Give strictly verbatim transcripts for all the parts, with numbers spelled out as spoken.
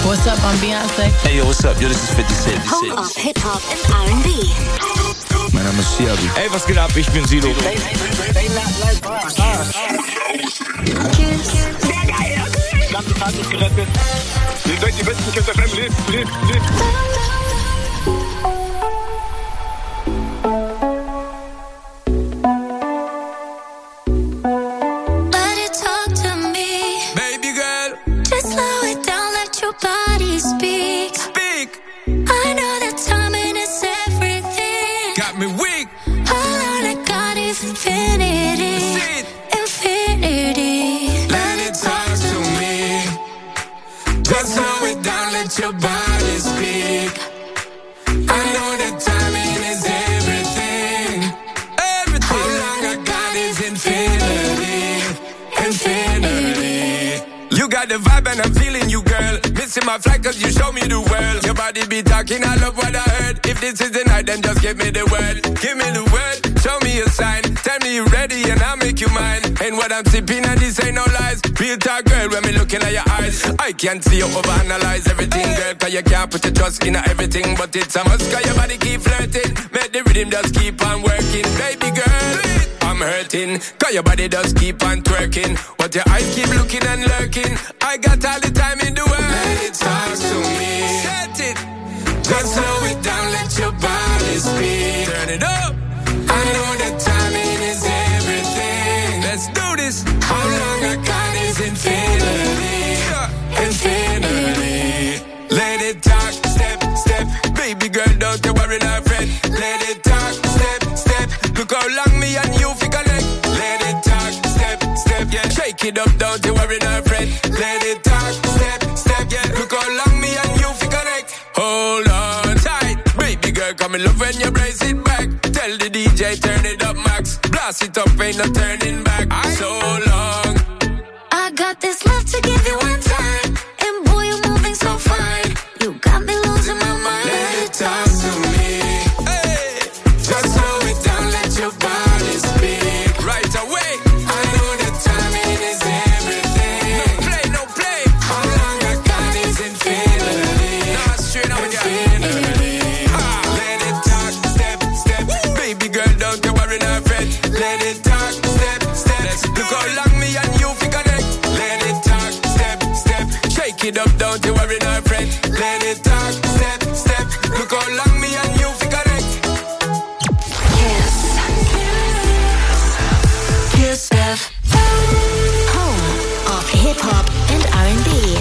What's up? I'm Beyonce. Hey yo, what's up? Yo, this is fifty Cent. Home of Hip Hop and R and B. Mein Name ist Siabi. Hey, was geht ab? Ich bin Sido. Ganze Tag ist gerettet. Ihr seid die besten Kids F M. Lebt, lebt, lebt. Body speak. Speak. I know that timing is everything. Got me weak. All I got is infinity. Infinity. Let it talk to me. Just slow it down, let your body speak. I know that timing is everything. Everything. All I got is infinity. Infinity. You got the vibe and I'm feeling you, girl. Missing my flight cause you show me the world. Your body be talking, I love what I heard. If this is the night, then just give me the word. Give me the word, show me a sign. Tell me you're ready and I'll make you mine. And what I'm sipping and this ain't no lies. Real talk, girl, when me looking at your eyes. I can't see you overanalyze everything, girl. Cause you can't put your trust in everything. But it's a must cause your body keep flirting. Make the rhythm just keep on working. Baby girl, I'm hurting. Cause your body does keep on twerking. But your eyes keep looking and lurking. I got all the time in the world. Let it talk to me. Set it. Just slow it down, let your body speak. Turn it up. I know that timing is everything. Let's do this. How long I got is infinity. Infinity. Let it talk, step, step. Baby girl, don't you worry, my friend. Let it talk, step, step. Look how long me and you fi connect. Let it talk, step, step, yeah. Shake it up, don't you worry, my friend. Let it talk, step, step, yeah. Look how long me and you fi connect. Hold on tight, baby girl, come in love when you brace it back. Tell the D J turn it up, max. Blast it up, ain't no turning back. So long. I got this love to give you one time. And boy, you're moving so fine. You got me losing my mind. Let it talk to me. Hey, just slow it down, let your body speak. Right away. I know that timing is everything. No play, no play. How long I got is infinity. Nah, straight up with infinity. Ah, let it talk, step, step. Woo. Baby girl, don't you worry, no friend. Let it talk, step, step. Let's look how long me and you fi connect. Let it talk, step, step. Shake it up, don't you worry, no friend. Let it talk, step, step. Look how long me and you fi connect. Kiss. Kiss F M. Home of Hip Hop and R and B.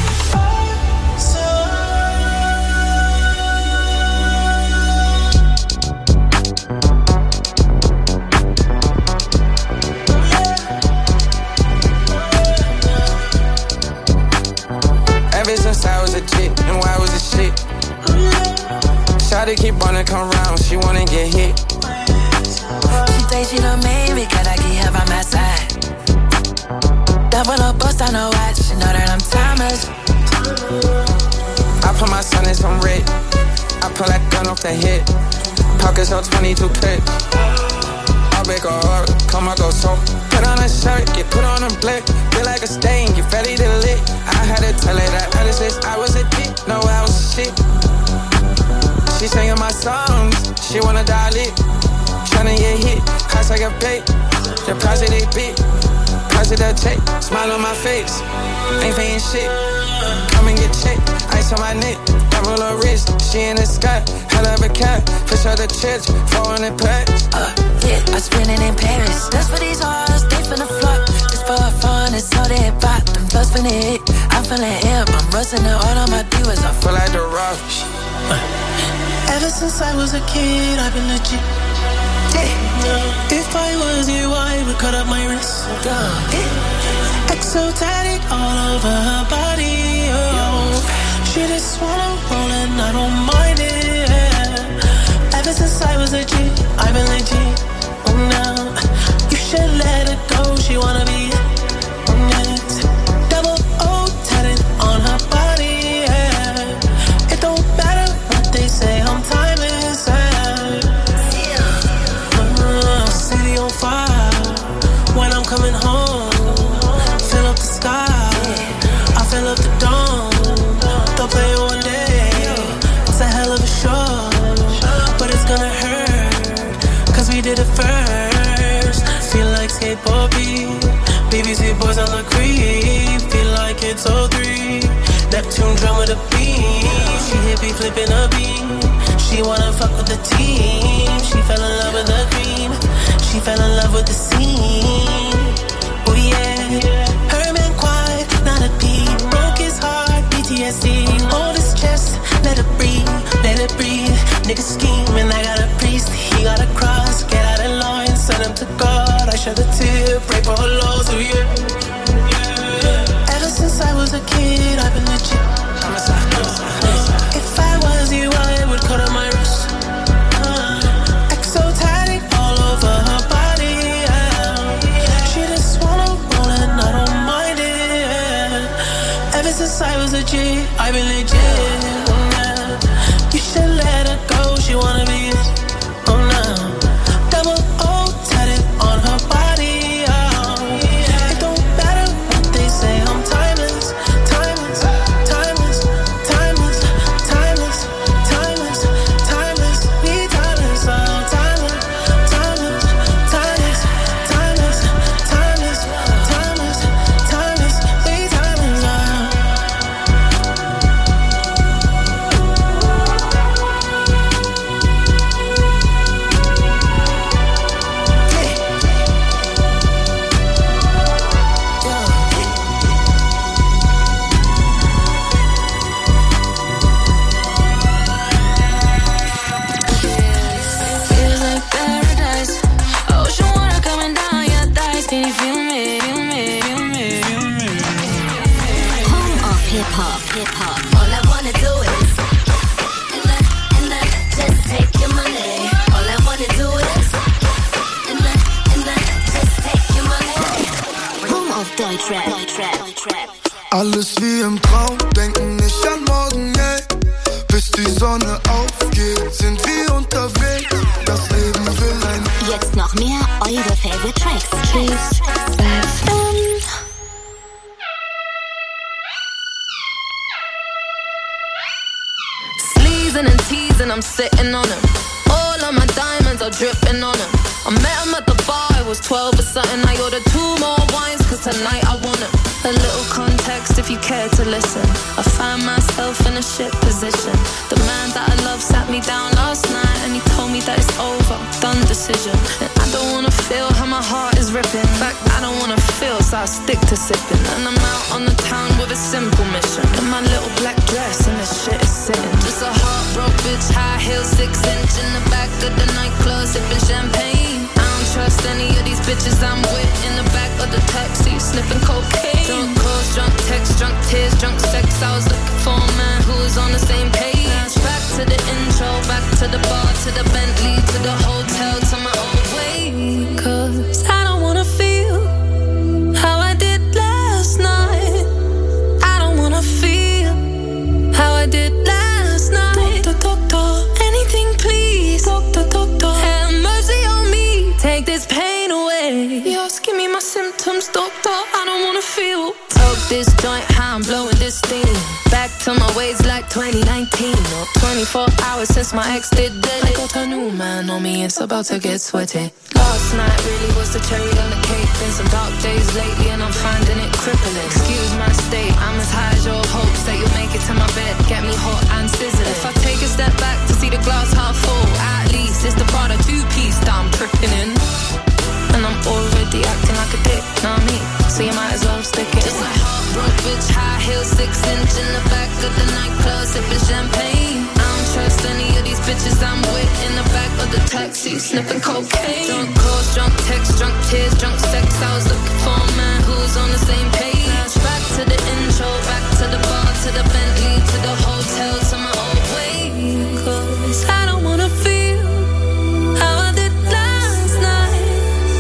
Ever since I was a chick, and why was a shit? Shawty keep wanna come round, she wanna get hit. She say she done made me, cause I keep her by my side. Double up, bust on her watch, she know that I'm timeless. I put my son in some red, I pull that gun off the hip. Pockets on twenty-two clips. I'll make a heart, come on, go so. Put on a shirt, get put on a blick. Feel like a stain, get ready to lit. I had to tell her that other sis, I was a dick, no, I was a shit. She singing my songs, she wanna dial it. Tryna get hit, cost like a bait. The price of they beat, price of that tape. Smile on my face, ain't paying shit. Come and get checked, ice on my neck. Double her wrist, she in the sky. Hell of a cat, fish out the church, four hundred packs. Uh, yeah, I spin it in Paris. That's for these hearts, they finna flock. Just for fun, it's all they pop. Them thugs finna hit, I'm feeling hip. I'm rusting the all on my divas. I feel like the rock. Ever since I was a kid, I've been legit. Yeah. If I was you, I would cut up my wrist. Yeah. Exotic all over her body. Oh. She just wanna roll and I don't mind it. Yeah. Ever since I was a G, I've been legit. Oh, now you should let it go. She wanna be yes. Double O tatted on her body. Yeah. It don't matter what they say. I'm timeless. Yeah. Uh, city on fire when I'm coming home. Fill up the sky. I it's oh three. Neptune drum with a beam. She hippie flipping a beam. She wanna fuck with the team. She fell in love with the cream. She fell in love with the scene. Oh yeah. Her man quiet, not a peep. Broke his heart, P T S D. Hold his chest, let it breathe, let it breathe. Nigga scheming, I got a priest. He got a cross, get out of line, send him to God. I shed a tear, pray for her loss, oh yeah. Ever since I was a kid, I've been legit. If I was you, I would cut on my wrist. uh, Exotic all over her body, yeah. She just wanna roll and I don't mind it, yeah. Ever since I was a G, I've been legit, yeah. You should let her go, she wanna be it, oh no. Double O tatted on her body, yeah. It don't matter what they say, I'm timeless, timeless, timeless, timeless, timeless, timeless, timeless, we timeless, oh timeless, timeless, timeless, timeless, timeless, timeless, timeless, we timeless, oh. Feels like paradise. Ocean water coming down your thighs. Can you feel me? Feel me? Feel me? Feel me? Home of hip hop, hip hop. All I wanna do is and I, and I just take your money. All I wanna do is and I, and I just take your money. Home of Deutschrap, Deutschrap, Deutschrap. Alles wie im Traum, denken nicht an morgen, ey. Bis die Sonne aufgeht, sind wir unterwegs. Das Leben will ein... Jetzt noch mehr eure Favorite Tracks. Kiss F M. Sleezing and teasing, I'm sitting on him. All of my diamonds are dripping on him. I met him at the bar, it was twelve or something. I ordered two more wines, cause tonight I want him. A little context if you care to listen. I find myself in a shit position. The man that I love sat me down last night and he told me that it's over, done decision. And I don't wanna feel how my heart is ripping. In fact, I don't wanna feel, so I stick to sipping. And I'm out on the town with a simple mission. In my little black dress and the shit is sitting. Just a heartbroken bitch, high heel, six inch in the back of the nightclub, sipping champagne. I don't trust any of these bitches I'm with in the back of the taxi, sniffing cocaine. Drunk calls, drunk texts, drunk tears, drunk sex. I was looking for a man who was on the same page. Back to the intro, back to the bar, to the Bentley, to the hotel, to my old way. Cause I don't wanna feel how I did last night. I don't wanna feel how I did last night. Doctor, doctor, anything please. Doctor, doctor, have mercy on me. Take this pain away. You're asking me my symptoms, doctor. I don't wanna feel. Smoke this joint, how I'm blowing this steam. Back to my ways like twenty nineteen. Or twenty-four hours since my ex did dead. I got a new man on me, it's about to get sweaty. Last night really was the cherry on the cake. Been some dark days lately and I'm finding it crippling. Excuse my state, I'm as high as your hopes that you'll make it to my bed. Get me hot and sizzling. If I take a step back to see the glass half full, at least it's the part of two-piece that I'm tripping in. And I'm already acting like a dick, know what I mean? So you might as well stick it. Just a heartbroken bitch, high heel, six inch in the back of the nightclub, sipping champagne. I don't trust any of these bitches I'm with in the back of the taxi, sniffing cocaine. Drunk calls, drunk texts, drunk tears, drunk sex. I was looking for a man who was on the same page. Back to the intro, back to the bar, to the Bentley, to the hotel, to my old way. Cause I don't wanna feel how I did last night.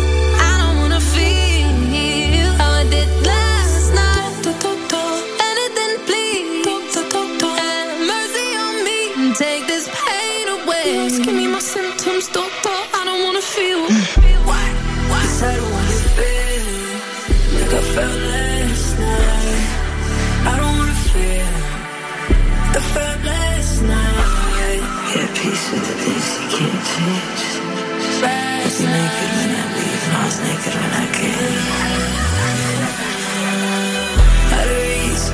I don't wanna feel how I did last night. Doctor, doctor, anything please. Doctor, doctor, have mercy on me. Take this pain away. You're asking me my symptoms, doctor. I don't wanna feel. Why? Why? Cause I don't wanna feel like I felt last night. I don't wanna feel like I felt last night. Yeah, peace with the things you can't change. I was naked when I leave, and I was naked when I came. Out of reach,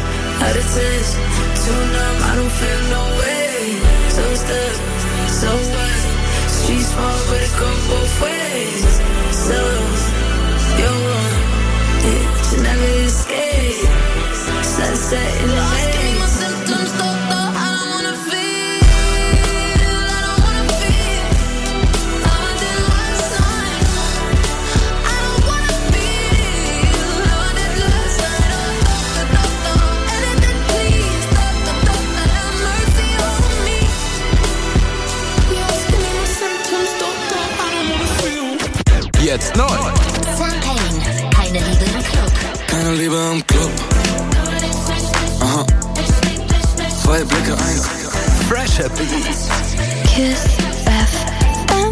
zwei Blicke, ein Fresher Beats. Kiss F M.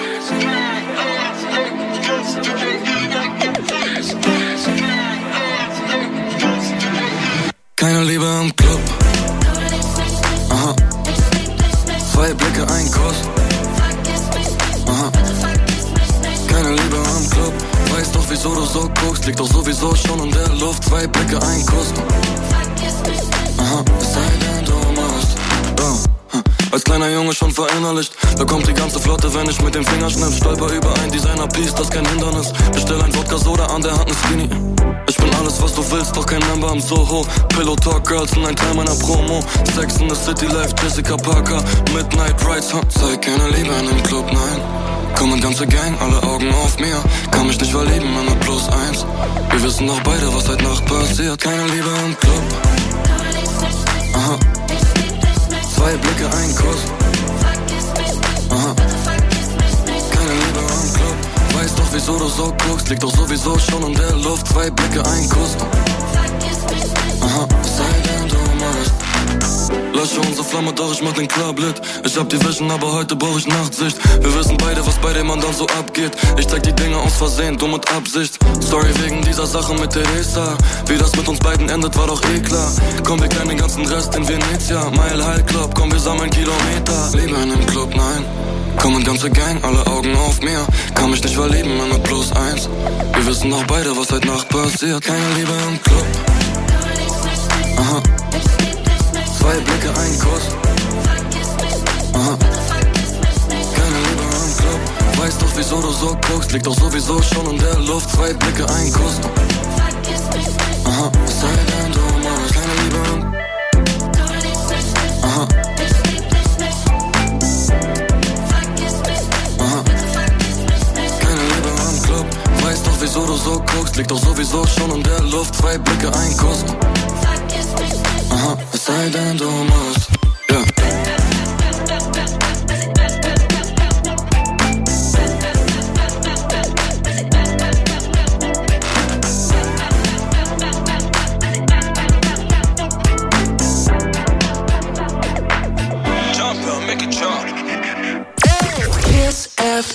Keine Liebe im Club. Aha. Zwei Blicke, ein Kuss. Aha. Keine Liebe im Club. Weißt doch, wieso du so guckst. Liegt doch sowieso schon in der Luft. Zwei Blicke, ein Kuss. Aha. Es sei denn, du machst. Oh. Als kleiner Junge schon verinnerlicht. Da kommt die ganze Flotte, wenn ich mit dem Finger schnipp. Stolper über ein Designer-Piece, das kein Hindernis. Bestell ein Wodka-Soda an der Hand, ein Skinny. Ich bin alles, was du willst, doch kein Member im Soho. Pillow Talk Girls sind ein Teil meiner Promo. Sex in the City Life, Jessica Parker. Midnight Rides, huh? Zeig keine Liebe in dem Club, nein. Kommen ganze Gang, alle Augen auf mir. Kann mich nicht verlieben in der Plus eins. Wir wissen doch beide, was heute Nacht passiert. Keine Liebe im Club. Aha. Zwei Blicke, ein Kuss. Aha. Keine Liebe im Club. Weißt doch, wieso du so guckst. Liegt doch sowieso schon in der Luft. Zwei Blicke, ein Kuss. Aha. Sei denn du machst. Lösche unsere Flamme, doch ich mach den Club lit. Ich hab die Vision, aber heute brauch ich Nachtsicht. Wir wissen beide, was bei dem anderen so abgeht. Ich zeig die Dinge aus Versehen, du mit Absicht. Sorry wegen dieser Sache mit Teresa. Wie das mit uns beiden endet, war doch eh klar. Komm, wir kennen den ganzen Rest in Venezia. Mile High Club, komm, wir sammeln Kilometer. Liebe in dem Club, nein. Kommen ganze Gang, alle Augen auf mir. Kann mich nicht verlieben in der Plus eins. Wir wissen doch beide, was heute Nacht passiert. Keine Liebe im Club. Aha. Zwei Blicke, ein Kuss. Aha. Keine Liebe im Club. Weißt doch, wieso du so guckst. Liegt doch sowieso schon in der Luft. Zwei Blicke, ein Kuss. Aha. Es sei denn, du machst keine Liebe im Aha. Aha. Keine Liebe im Club. Weißt doch, wieso du so guckst. Liegt doch sowieso schon in der Luft. Zwei Blicke, ein Kuss. Aha, es sei denn, du musst. Ja. Jump, girl, make it jump. Kiss F.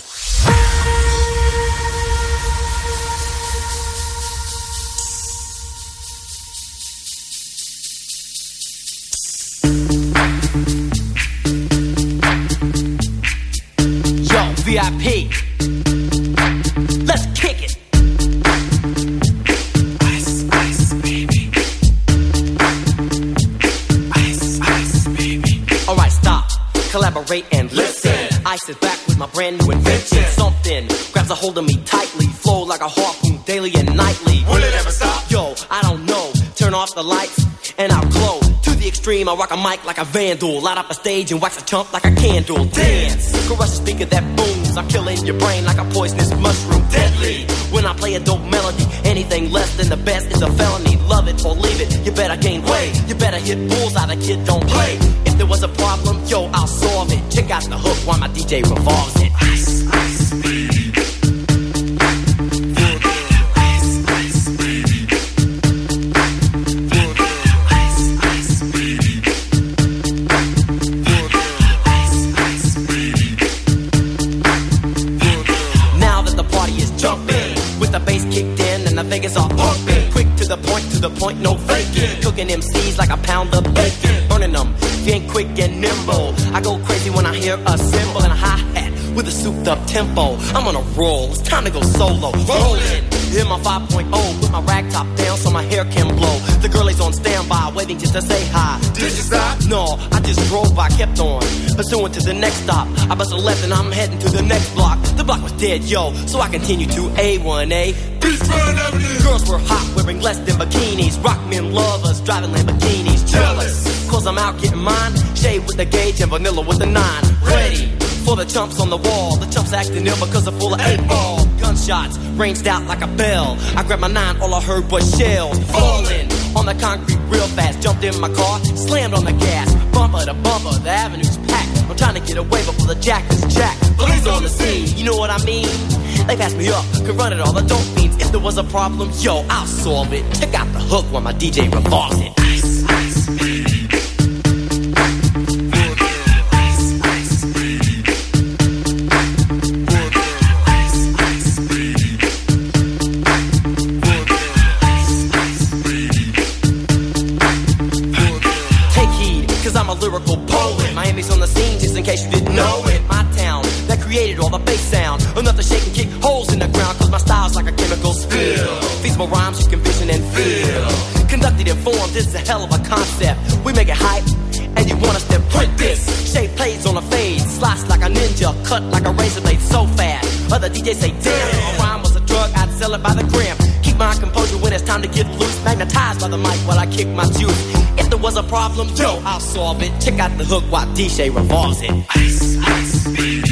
V I P. Let's kick it. Ice, ice, baby. Ice, ice, baby. Alright, stop. Collaborate and listen. Ice is back with my brand new invention. Something grabs a hold of me tightly. Flow like a harpoon daily and nightly. Will it ever stop? Yo, I don't know. Turn off the lights and I'll glow. To the extreme, I rock a mic like a vandal. Light up a stage and wax a chump like a candle. Dance, crush a speaker that booms. I'm killing your brain like a poisonous mushroom. Deadly, when I play a dope melody. Anything less than the best is a felony. Love it or leave it, you better gain weight. You better hit bullseye, the kid don't play. If there was a problem, yo, I'll solve it. Check out the hook while my D J revolves it. Ice, ice, baby. Vegas are pumping, quick to the point, to the point, no faking. Cooking M Cs like a pound of bacon, burning them. If you ain't quick and nimble, I go crazy when I hear a cymbal and a hi-hat with a souped-up tempo. I'm on a roll, it's time to go solo. Rollin', hit my five point oh, put my rag top down so my hair can blow. The girl is on standby, waiting just to say hi. Did you stop? No, I just drove by, kept on pursuing to the next stop. I bust a left and I'm heading to the next block. The block was dead, yo, so I continued to A one A. Girls were hot, wearing less than bikinis. Rock men lovers, driving Lamborghinis. Jealous, cause I'm out getting mine. Shade with the gauge and vanilla with the nine. Ready for the chumps on the wall. The chumps acting ill because they're full of eight ball. Gunshots ranged out like a bell. I grabbed my nine, all I heard was shells falling on the concrete real fast. Jumped in my car, slammed on the gas. Bumper to bumper, the avenue's packed. I'm trying to get away before the jack is jacked. Police on the scene, you know what I mean? They passed me up, could run it all, the dope fiends. If there was a problem, yo, I'll solve it. Check out the hook while my D J revolves it. Ice, ice, baby. a lyrical poet. Miami's on the scene, just in case you didn't know it. My town that created all the bass sound. Enough to shake and kick holes in the ground, cause my style's like a chemical spill. Feasible rhymes you can vision and feel. Conducted and formed, this is a hell of a concept. We make it hype, and you want us to print this. Shape plays on a fade, slice like a ninja, cut like a razor blade so fast. Other D Js say, damn, a rhyme was a drug, I'd sell it by the gram. Keep my composure when it's time to get loose. Magnetized by the mic while I kick my juice. If there was a problem, yo, I'll solve it. Check out the hook while D J revolves it. Ice, ice, baby.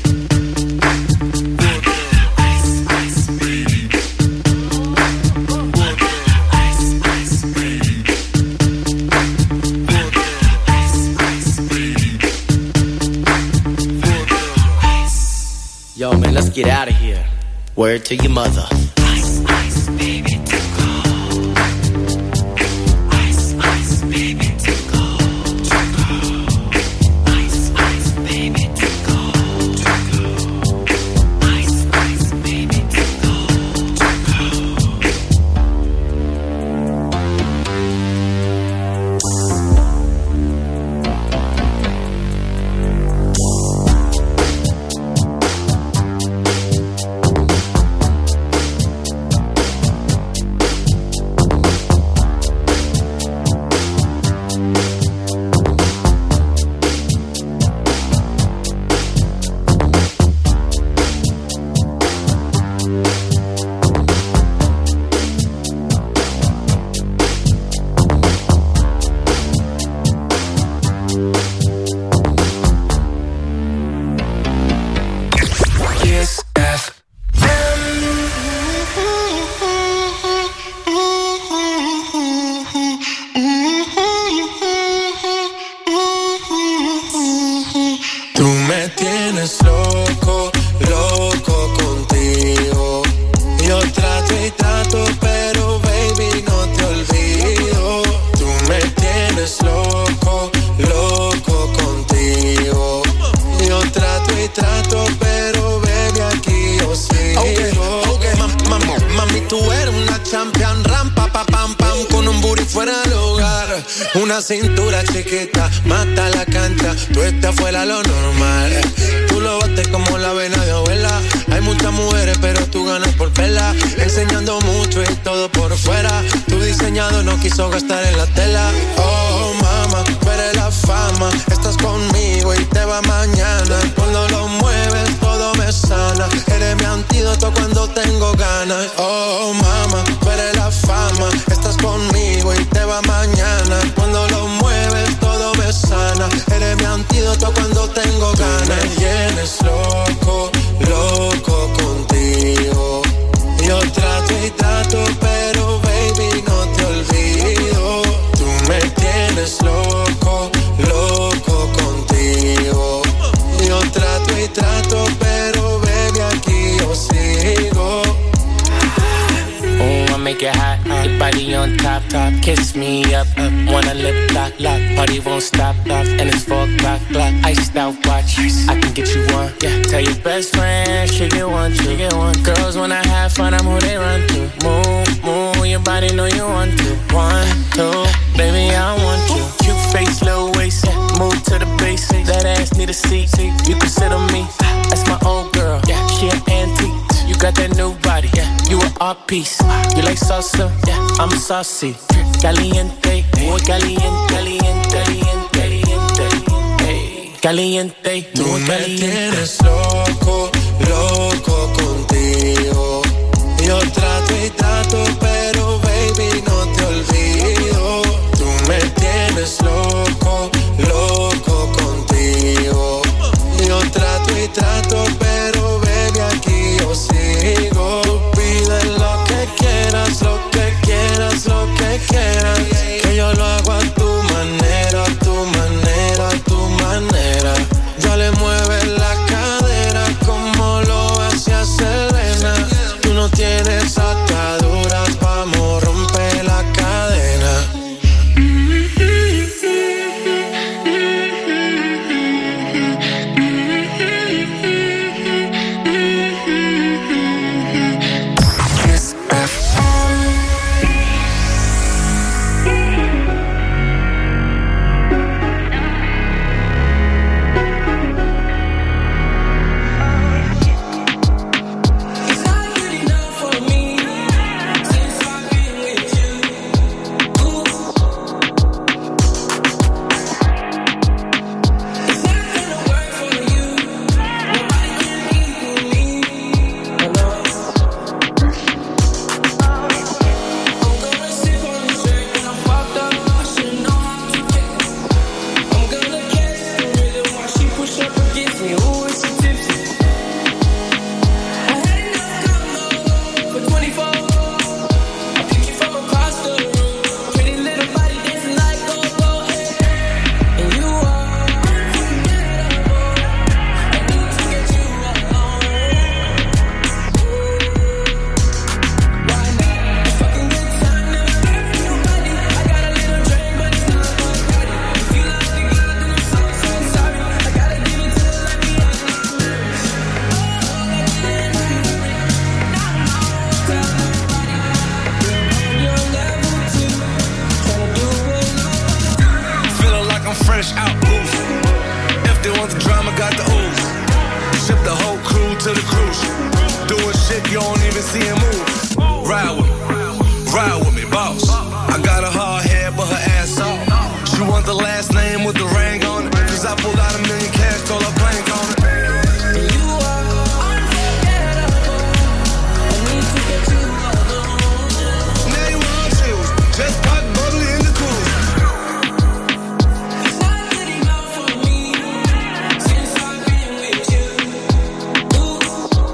Yo, man, let's get out of here. Word to your mother. Ice, ice, baby, to go. Ice, ice, baby, to go. To go. Ice, ice, baby, to go. To go. Ice, ice, baby, to go. To Una cintura chiquita, mata la cancha, tú estás fuera lo normal. Tú lo bates como la vena de abuela. Hay muchas mujeres, pero tú ganas por pela. Enseñando mucho y todo por fuera. Tu diseñado no quiso gastar en la tela. Oh, mama, tú eres la fama. Estás conmigo y te va mañana. Cuando lo mueves, todo me sana. Eres mi antídoto cuando tengo ganas. Oh, mama, tú eres la fama. Estás conmigo y te va mañana. Cuando lo mueves, todo me sana. Eres mi antídoto cuando tengo ganas. Tú me tienes loco, loco contigo. Yo trato y trato, pero baby, no te olvido. Tú me tienes loco, loco contigo. Yo trato y trato, pero baby, aquí yo sigo. Oh, I make it hot, your body on top, top. Kiss me up, up. Wanna lip lock, lock. Party won't stop, stop. And it's four o'clock, clock. Iced out watch, I can get you one. Yeah, tell your best friend she get one, she get one. Girls when I have fun, I'm who they run to. Move, move, your body know you want to. One, two, baby I want you. Cute face, little waist, yeah. Move to the basics. That ass need a seat, you can sit on me. That's my old girl, yeah. She an antique. You got that new body, yeah. You an art piece. You like salsa, yeah. I'm saucy. Caliente, muy caliente, caliente, caliente, caliente, caliente. Tú me tienes loco, loco contigo. Yo trato y trato, pero baby no te olvido. Tú me tienes loco, loco contigo. Yo trato y trato, pero baby aquí yo sigo. Tú pides lo que quieras, lo que quieras, lo que quieras. Que yo lo hago a tu manera, a tu manera, a tu manera. Ya le mueves la cadera como lo hacía Selena. Tú no tienes ataduras, vamos, rompe la cadena. fresh out boost. If they want the drama, got the ooze. Ship the whole crew to the cruise. Doing shit you don't even see him move. Ride with me, ride with me, boss. I got a hard head, but her ass off. She want the last name with the ring on it. Cause I pulled out a million cash, stole her plank on it. You are unforgettable. I need to get you alone. Now you want chills, just pop bubbly in the cool. It's not good enough for me since I've been with you. Ooh.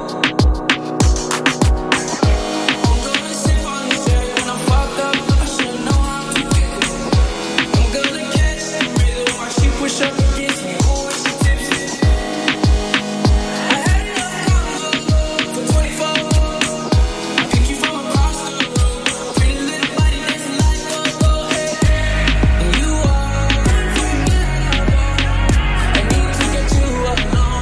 I'm gonna sip on this air when I'm fucked up. I should know how to fix it. I'm gonna catch the rhythm while she push up against me. Oh, when she tips it. I had enough combo for twenty-four. I pick you from across the road. Pretty little body dancing like a go. Hey, and you are unforgettable. I need to get you alone.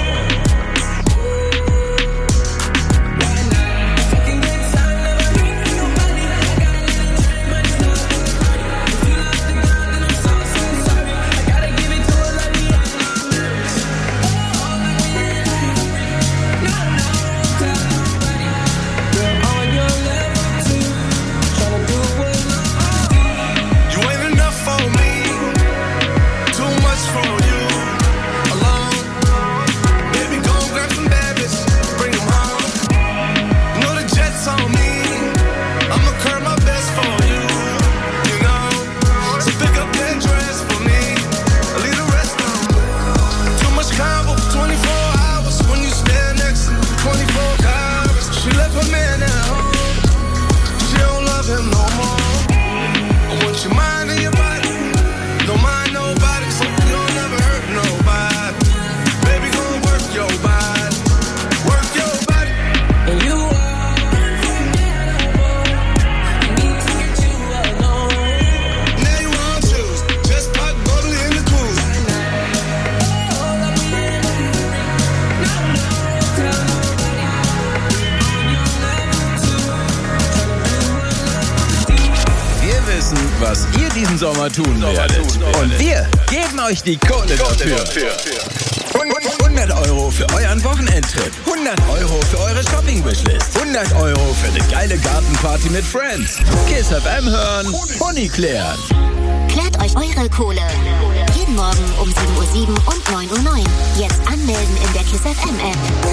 Why not? If I can get time, never bring me nobody. I gotta let it drink my stuff. If you love the girl, then I'm so, so sorry. I gotta give it to her like me. I'm not nervous. Oh, let me in. No, no, tell nobody. Girl, on your level too. Tryna do what love do. You ain't enough for me, too much for you. Alone, baby, go grab some bad bitches, bring them home. You know the jet's on me, I'ma curb my best for you. You know, so pick up that dress for me, I'll leave the rest on. Too much combo, twenty-four hours when you stand next to me, twenty-four hours. She left her man at home, she don't love him no more. I want your mind and your body. Don't mind nobody, so you don't never hurt nobody. Baby, gon' work your body. Work your body. And you are unforgettable. I need to get you alone. Now you want choose. Just pop bubbly in the cool. Oh, let me in. No, no, tell nobody. On your level too. Tryna do what love do. Wir wissen, was ihr diesen Sommer tun werdet. Und wir geben euch die Kohle dafür. hundert Euro für euren Wochenendtrip. hundert Euro für eure Shopping-Wishlist. hundert Euro für eine geile Gartenparty mit Friends. Kiss F M hören, Honig klären. Klärt euch eure Kohle. Jeden Morgen um sieben Uhr sieben und neun Uhr neun. Jetzt anmelden in der Kiss F M App.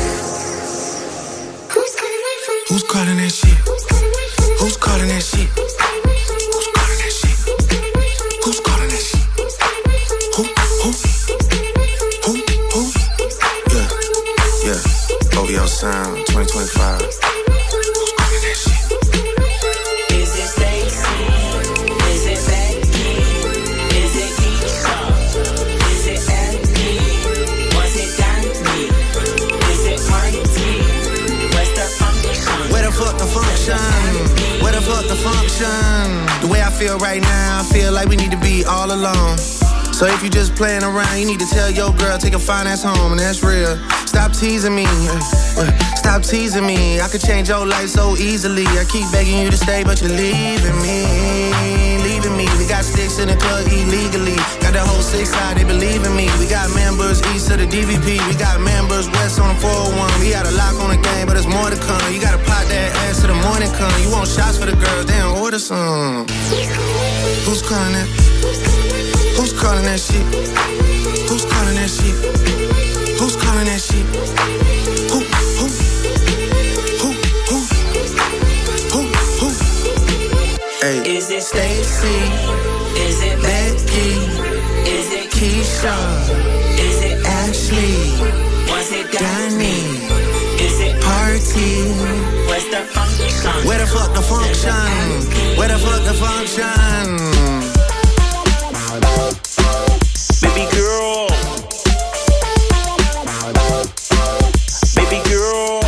Who's calling that shit? Who's calling that shit? Who's calling that shit? Who's calling that shit? Who? Who? Who? Who? Yeah, yeah. O V O Sound twenty twenty-five. Who's calling that shit? Is it Stacy? Is it Becky? Is it Keisha? Is it Andy? Was it Danny? Is it Marty? Where's the function? Where the fuck the function? Where the fuck the function? The way I feel right now, I feel like we need to be all alone. So if you just playing around, you need to tell your girl, take a fine ass home, and that's real. Stop teasing me, stop teasing me. I could change your life so easily. I keep begging you to stay, but you're leaving me, leaving me. We got sticks in the club illegally. Got the whole six side, they believe in me. We got members east of the D V P. We got members west on the four oh one. We got a lock on the game, but there's more to come. You gotta pop that ass till the morning come. You want shots for the girls, then order some. Who's calling that? Who's calling that shit? Who's calling that shit? Who's calling that shit? Who, who, who, who, who, who? Hey. Is it Stacy? Is it Becky? Is it Keisha? Is it Ashley? Was it Danny? Is it Party? Where's the function? Where the fuck the function? Where the fuck the function? Baby girl. Baby girl.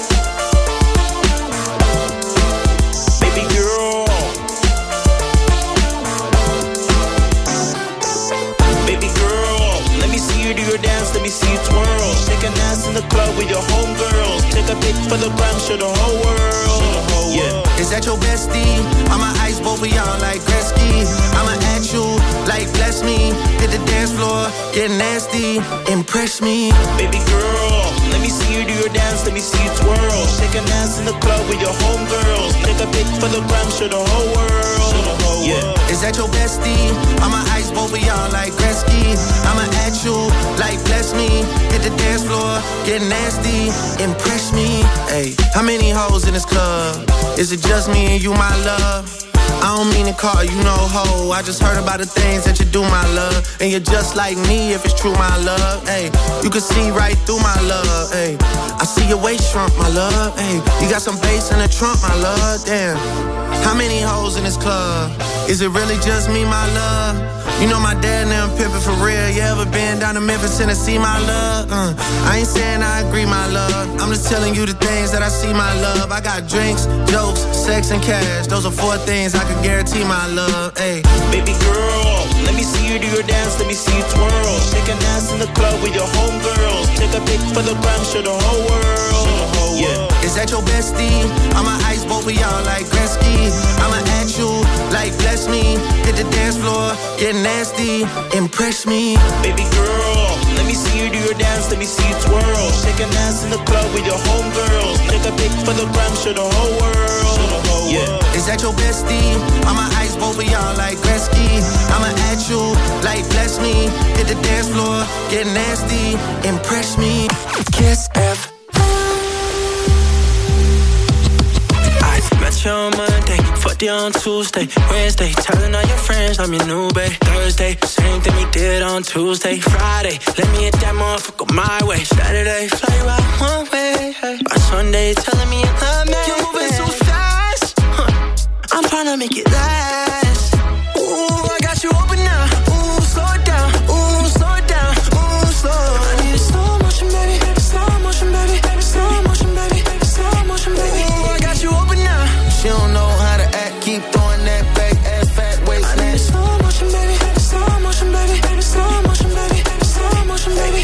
Baby girl. Baby girl. Let me see you do your dance, let me see you twirl. Shake an ass in the club with your homegirls. Take a pic for the gram, show the whole world. Yeah. Is that your bestie? I'ma ice both of y'all like Gretzky. I'ma at you like bless me. hit the dance floor, get nasty, impress me. Baby girl, let me see you do your dance, let me see you twirl. Shake an ass in the club with your homegirls. Take a pic for the gram, show the whole world. Show the whole yeah. world. Is that your bestie? I'ma ice both of y'all like Gretzky. I'ma at you like bless me. Hit the dance floor, get nasty, impress me. Hey, how many hoes in this club? Is it just me and you, my love? I don't mean to call you no hoe. I just heard about the things that you do, my love. And you're just like me if it's true, my love. Hey, you can see right through my love. Hey, I see your waist shrunk, my love. Hey, you got some bass in the trunk, my love. Damn. How many hoes in this club? Is it really just me, my love? You know my dad now I'm pimpin' for real. You ever been down to Memphis, Tennessee, my love? Uh, I ain't saying I agree, my love. I'm just telling you the things that I see, my love. I got drinks, jokes, sex, and cash. Those are four things I can guarantee, my love. Hey, baby girl, let me see you do your dance, let me see you twirl. Shake an ass in the club with your homegirls. Take a pic for the gram, show the whole world. Show the whole yeah. world. Is that your bestie? I'ma ice both of y'all like Gretzky. I'ma at you like bless me. Hit the dance floor, get nasty, impress me. Baby girl, let me see you do your dance, let me see you twirl. Shake an ass in the club with your homegirls. Take a pic for the gram, show the whole world. Show the whole yeah. world. Is that your bestie? I'ma ice both of y'all like Gretzky. I'ma at you like bless me. Hit the dance floor, get nasty, impress me. Kiss F. Met you on Monday, fucked you on Tuesday, Wednesday, telling all your friends I'm your new babe. Thursday, same thing we did on Tuesday, Friday, let me hit that motherfucker my way. Saturday, fly you out one way. By Sunday, telling me you love me. You're moving so fast, huh. I'm tryna make it last. Ooh, I got you open now. Ooh, slow it down. Ooh, slow it down. Ooh, slow. I need a slow motion, baby. Slow motion, baby. Slow motion, baby. Slow motion, baby. Ooh, I got you open now. She don't know how to act, keep throwing that back ass fat waist. I need a slow motion, baby, slow motion, baby, slow motion, baby, slow motion, baby.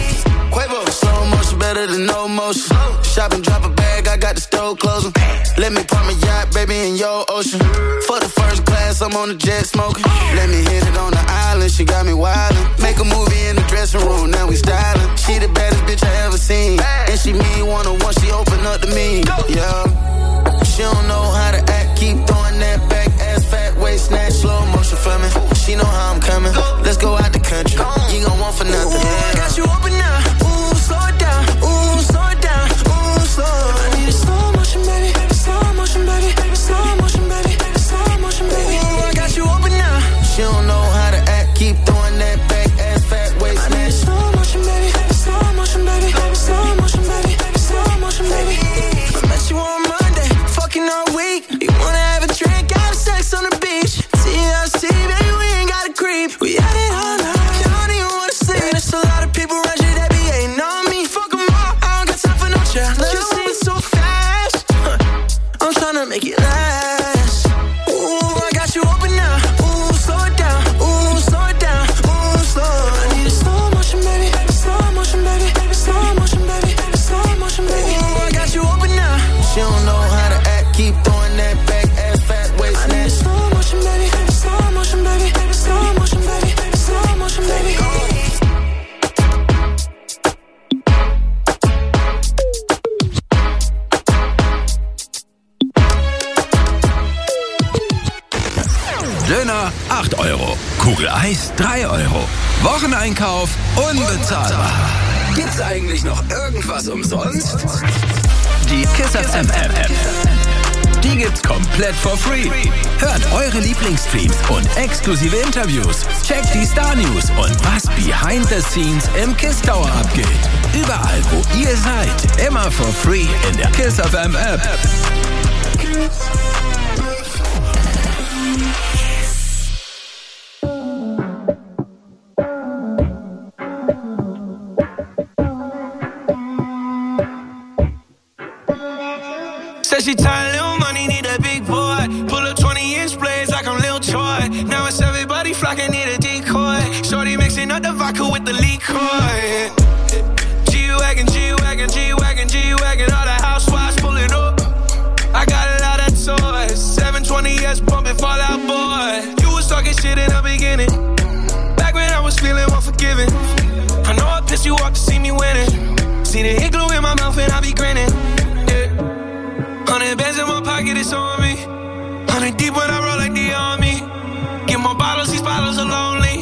Quavo, slow motion better than no motion. Shop and drop a bag, I got the stove closing. Let me park my yacht, baby, in your ocean. For the first class, I'm on the jet smoking. Let me hit it on the island, she got me wildin'. Make a movie in the dressing room, now we stylin'. She the baddest bitch I ever seen, and she me one on one, she open up to me. Yeah. She don't know how to act, keep throwing that back ass fat waist snatch, slow motion for me. She know how I'm coming. Let's go out the country. You gon' want for nothing. Ooh, I got you open now. Ooh, slow it down. Ooh, slow it down. Ooh, slow. I need a slow motion, baby. Slow motion, baby. Slow motion, baby. Slow motion, baby. Ooh, I got you open now. She don't know how to act, keep throwing that back ass fat waist snatch. I need a slow motion, baby. Slow motion, baby. Slow motion, baby. Slow motion, baby. I met you on Monday. Fucking all week. You wanna have a drink, have sex on the beach. T L C, baby, we ain't gotta creep. We had it all night. You don't even wanna sleep. And there's a lot of people around you that be hating on me. Fuck them all. I don't got time for no chat. You see it so fast. Huh. I'm tryna make it last. Ooh, I got you open now. Ooh, slow it down. Ooh, slow it down. Ooh, slow. I need a slow motion, baby. Slow motion, baby. Slow motion, baby. Slow motion, baby. Ooh, I got you open now. She don't know how to act, keep throwing that back ass fat waist snatch. I need a slow motion, baby. Slow motion, baby. Slow motion, baby. Slow motion, baby. Döner acht Euro, Kugel Eis drei Euro, Wocheneinkauf unbezahlbar. Gibt's eigentlich noch irgendwas umsonst? Die Kiss F M App. Die gibt's komplett for free. Hört eure Lieblingsstreams und exklusive Interviews. Checkt die Star News und was behind the scenes im Kiss Tower abgeht. Überall, wo ihr seid. Immer for free in der Kiss F M App. Said she tired, little money, need a big boy. Pull up twenty inch blades like I'm Lil Troy. Now it's everybody flocking, need a decoy. Shorty mixing up the vodka with the liquor. G-Wagon, G-Wagon, G-Wagon, G-Wagon. All the housewives pulling up. I got a lot of toys. seven twenty S pumping Fall Out Boy. You was talking shit in the beginning. Back when I was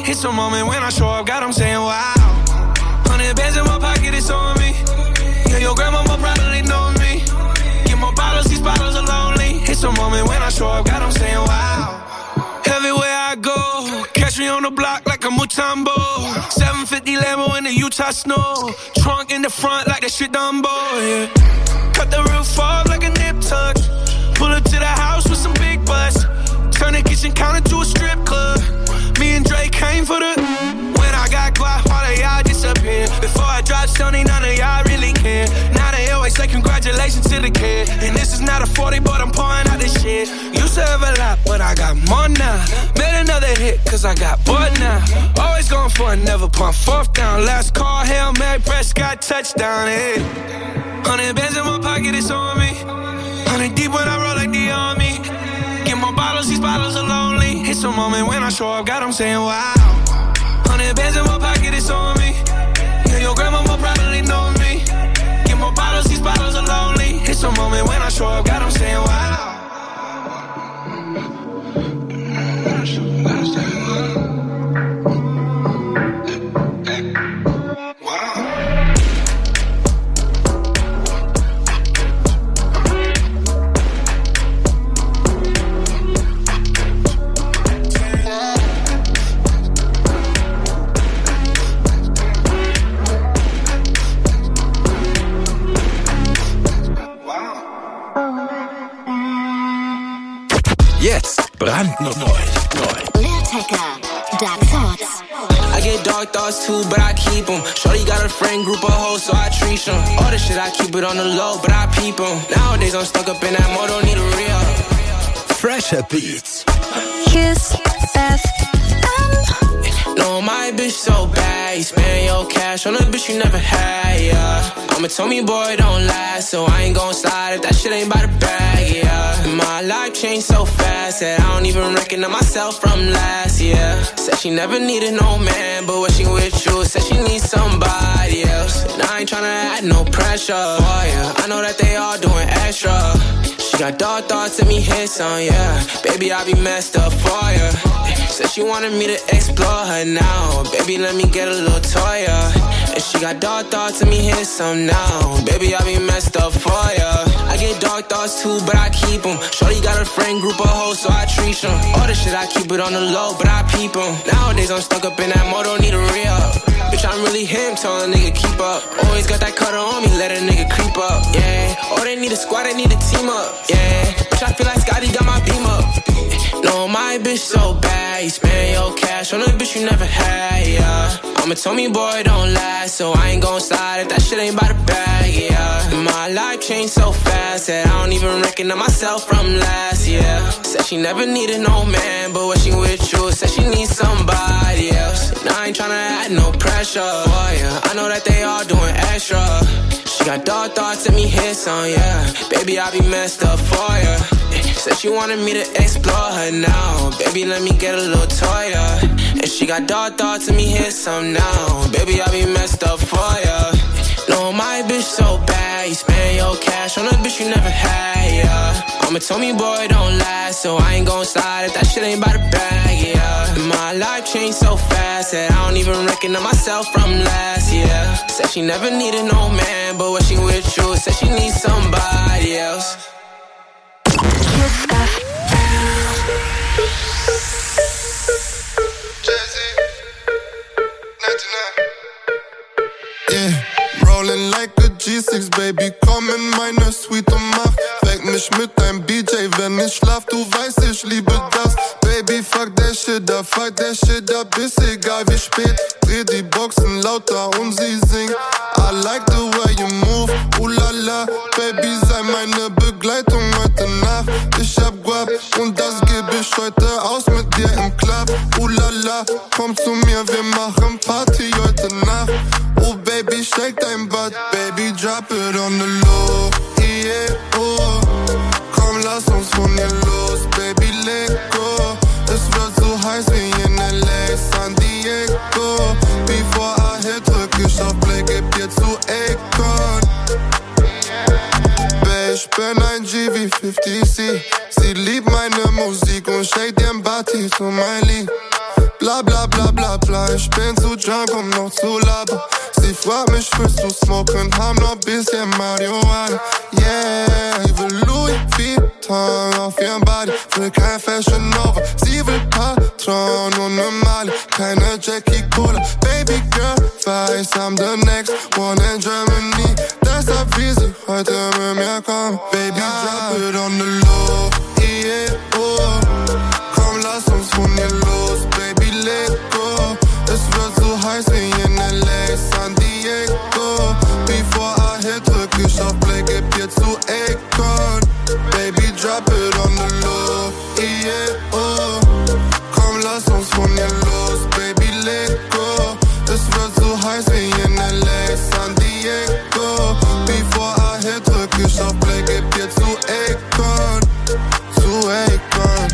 It's a moment when I show up, God, I'm saying wow. Hundred bands in my pocket, it's on me. Yeah, your grandma probably knows me. Get more bottles, these bottles are lonely. It's a moment when I show up, God, I'm saying wow. Everywhere I go, catch me on the block like a Mutombo. seven fifty Lambo in the Utah snow. Trunk in the front like that shit Dumbo, yeah. Cut the roof off like a nip tuck. Pull up to the house with some big butts. Turn the kitchen counter to a strip club. Me and Drake came for the. When I got guap, all of y'all disappear. Before I drop Sony, none of y'all really care. Now they always say congratulations to the kid. And this is not a forty, but I'm pouring out this shit. Used to have a lot, but I got more now. Made another hit, cause I got bored now. Always going for it, never pump fourth down. Last call, Hail Mary, Prescott, touchdown, hey. Hundred bands in my pocket, it's on me. Hundred deep when I roll like the army. Get more bottles, these bottles are lonely. It's a moment when I show up, God, I'm saying wow. Hundred bands in my pocket, it's on me. Yeah, your grandma probably knows me. Get more bottles, these bottles are lonely. It's a moment when I show up, God, I'm saying wow. Jetzt brandneu. Leertaker, Dark Thoughts. I get dark thoughts too, but I keep them. Shorty got a friend group of hoes, so I treat them. All this shit I keep it on the low, but I peep them. Nowadays I'm stuck up in that mode, don't need a real. Fresher Beats. Kiss F M. No, my bitch so bad. You spend your cash on a bitch you never had, yeah. I'm a Tommy boy, don't last, so I ain't gon' slide if that shit ain't by the bag, yeah. My life changed so fast that I don't even recognize myself from last year. Said she never needed no man, but when she with you, said she needs somebody else. And I ain't tryna add no pressure for ya. I know that they all doing extra. She got dark thoughts and me hits on, yeah. Baby, I be messed up for ya. Said she wanted me to explore her now. Baby, let me get a little toy, yeah. And she got dark thoughts and me hit some now. Baby, I be messed up for ya. I get dark thoughts too, but I keep them. Shorty got a friend group of hoes, so I treat them. All this shit I keep it on the low, but I peep them. Nowadays I'm stuck up in that mode, don't need a re-up. Bitch, I'm really him, tell a nigga keep up. Always got that cutter on me, let a nigga creep up, yeah. Oh, they need a squad, they need a team up, yeah. Bitch, I feel like Scotty got my beam up. No, my bitch so bad, you spend your cash on a bitch you never had, yeah. I'm a Tommy boy, don't last, so I ain't gon' slide if that shit ain't by the bag, yeah. My life changed so fast that I don't even recognize myself from last year. Said she never needed no man, but when she with you, said she needs somebody else. And I ain't tryna add no pressure for ya. I know that they all doing extra. She got dark thoughts and me hits on, yeah. Baby, I be messed up for ya. Said she wanted me to explore her now. Baby, let me get a little toy, yeah. And she got dark thoughts and me hit some now. Baby, I be messed up for ya. No, my bitch so bad. You spend your cash on a bitch you never had, yeah. I'm a Tommy boy, don't last, so I ain't gon' slide if that shit ain't by the bag, yeah. My life changed so fast that I don't even recognize myself from last year. Said she never needed no man, but when she with you, said she needs somebody else. Yeah, rolling like a G six, Baby, komm in meine Suite und mach Weck mich mit deinem B J, wenn ich schlaf, du weißt, ich liebe das. Baby, fuck der Shit up, fuck der Shit up, ist egal wie spät. Dreh die Boxen lauter und sie singt. I like the way you move, ooh la la. Baby, sei meine Begleitung heute Nacht. Ich hab Guap und das geb ich heute aus mit dir im Club. Ooh la la, komm zu mir, wir machen Party heute Nacht. Oh Baby, shake dein Butt, Baby, drop it on the low. Yeah, oh, komm, lass uns von hier los, Baby, leg go. Es wird so heiß wie in L A, San Diego. Before I hit, drück ich auf Play, geb dir zu Akon. Babe, ich bin ein G wie fifty C. Sie liebt meine Musik und shake den Body zu mein Lied. Bla bla bla bla bla, ich bin zu drunk, um noch zu labern. Sie fragt mich, willst du smoken, haben noch bisschen Marihuana. Yeah, sie will Louis Vuitton auf ihrem Body, will kein Fashion Nova. Sie will Patron und ne Mali, keine Jackie Cola. Baby girl, weiß, I'm the next one in Germany. Deshalb will sie heute mit mir kommen. Baby, drop it on the low, yeah, oh. Komm, lass uns von hier los, baby, let go. Es wird so heiß wie in L A, San Diego. Before I hit, drück ich auf Play, gib ihr zu Akon. Baby, drop it on the low, yeah, oh. Komm, lass uns von hier los, baby, let go. Es wird so heiß wie in L A, San Diego. Before I hit, drück ich auf Play, gib ihr zu Akon. Zu Akon.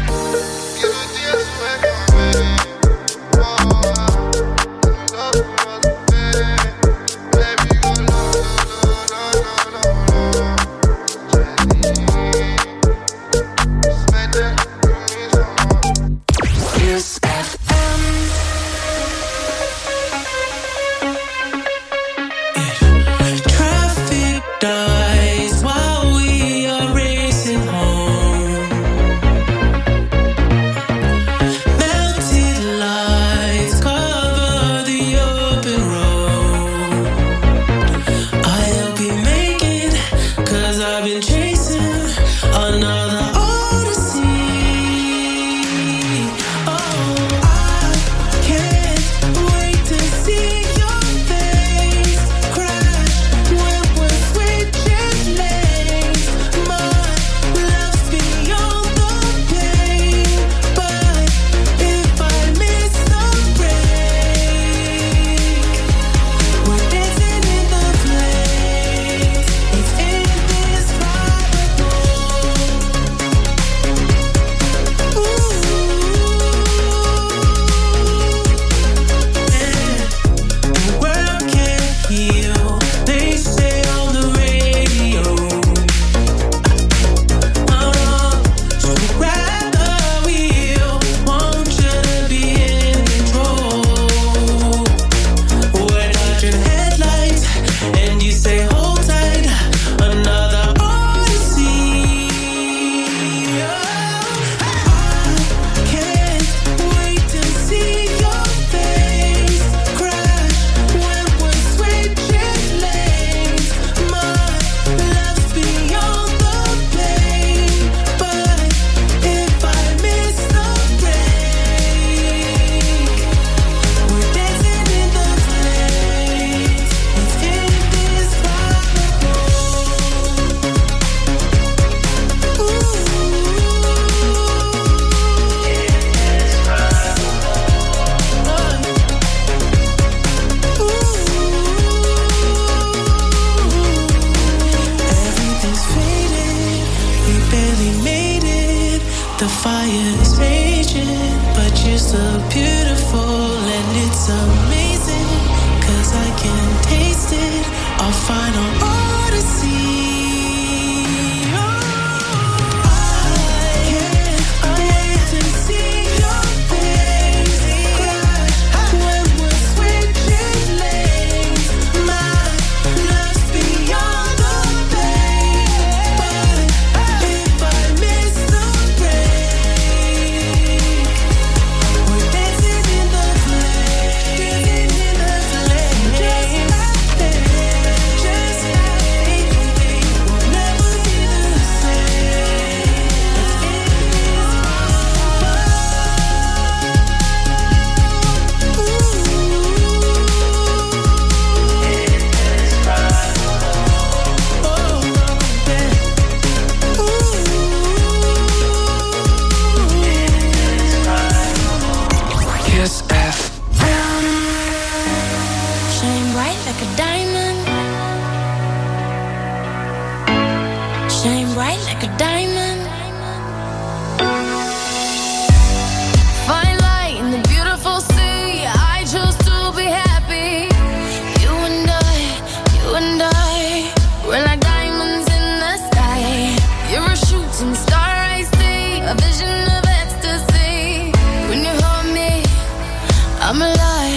I'm alive.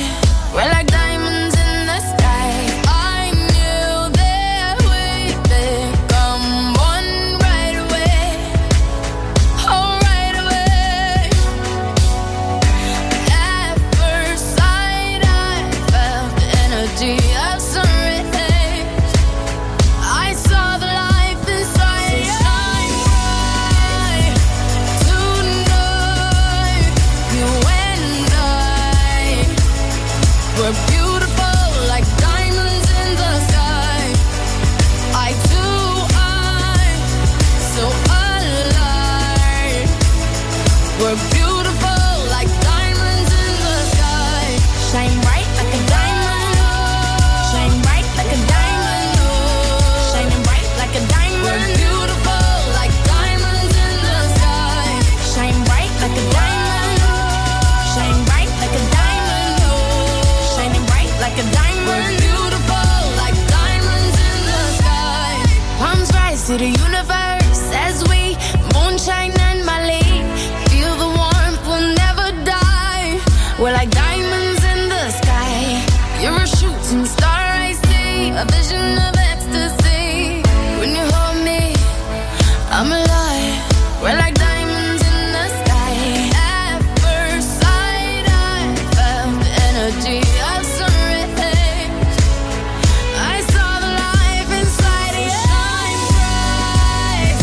We're like diamonds in the sky. I knew that we'd become one right away. Oh, right away. At first sight, I felt the energy of sun rays. I saw the life inside you. Shine bright tonight. You and I were beautiful like diamonds in the sky. I too, I so alive. We're beautiful like diamonds in the sky. Shine bright like a diamond. Shine bright like a diamond. Shining bright like a diamond. We're beautiful like diamonds in the sky. Shine bright like a diamond. Shine bright like a diamond. Shining bright like a diamond. We're beautiful like diamonds in the sky. Palms rise to the universe as we moonshine and Mali. Feel the warmth, we'll never die. We're like diamonds in the sky. You're a shooting star, I see. A vision of ecstasy. When you hold me, I'm alive. We're like diamonds in the sky. At first sight, I felt the energy of sun rays. I saw the life inside you. Shine bright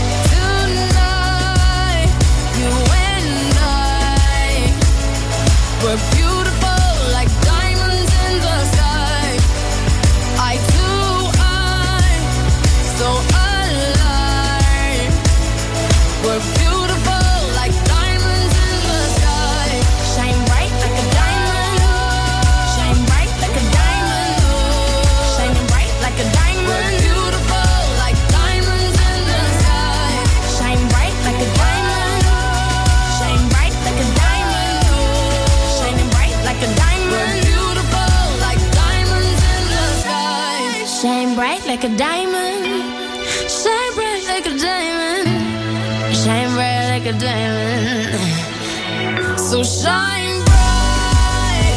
tonight. You and I were beautiful like diamonds in the sky. I too, I so alive. We're beautiful like diamonds in the sky. Shine bright like a diamond. Shine bright like a diamond. Shining bright like a diamond. We're beautiful like diamonds in the sky. Shine bright like a diamond. Shine bright like a diamond. Shining bright like a diamond. We're beautiful like diamonds in the sky. Shine bright like a diamond. Shine bright like a diamond. Shine bright like a diamond. So shine bright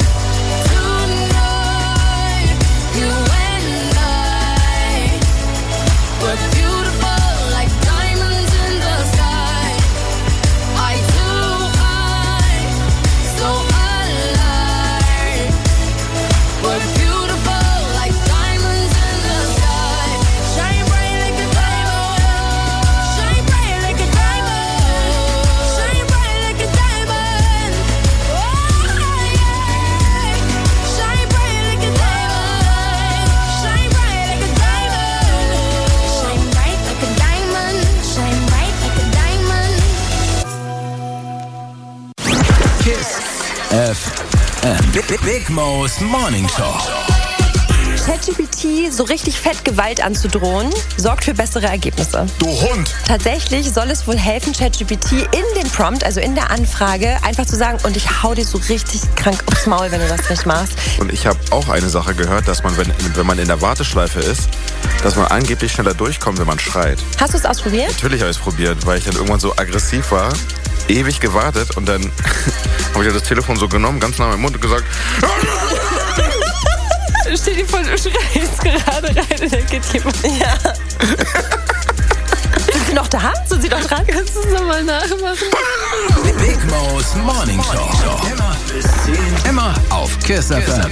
tonight. You and I were beautiful like diamonds in the sky. I too, I so alive. We're beautiful like diamonds in the sky. Shine bright like a diamond. Shine bright like a diamond. Shine bright like a diamond. Oh yeah. Shine bright like a diamond. Shine bright like a diamond. Shine bright like a diamond. Shine bright like a diamond. Kiss F M. Big, Big Mo's Morning Show. ChatGPT so richtig fett Gewalt anzudrohen, sorgt für bessere Ergebnisse. Du Hund! Tatsächlich soll es wohl helfen, ChatGPT in dem Prompt, also in der Anfrage, einfach zu sagen, und ich hau dir so richtig krank aufs Maul, wenn du das nicht machst. Und ich habe auch eine Sache gehört, dass man, wenn, wenn man in der Warteschleife ist, dass man angeblich schneller durchkommt, wenn man schreit. Hast du es ausprobiert? Natürlich habe ich es probiert, weil ich dann irgendwann so aggressiv war, ewig gewartet und dann habe ich das Telefon so genommen, ganz nah in meinen Mund und gesagt... Stell dir vor, du schreist gerade rein und dann geht jemand. Ja. Sind sie noch da? Sind sie noch dran? Kannst du es nochmal nachmachen? Big Mo's Morning Show. Immer bis zehn. Immer auf Kiss F M.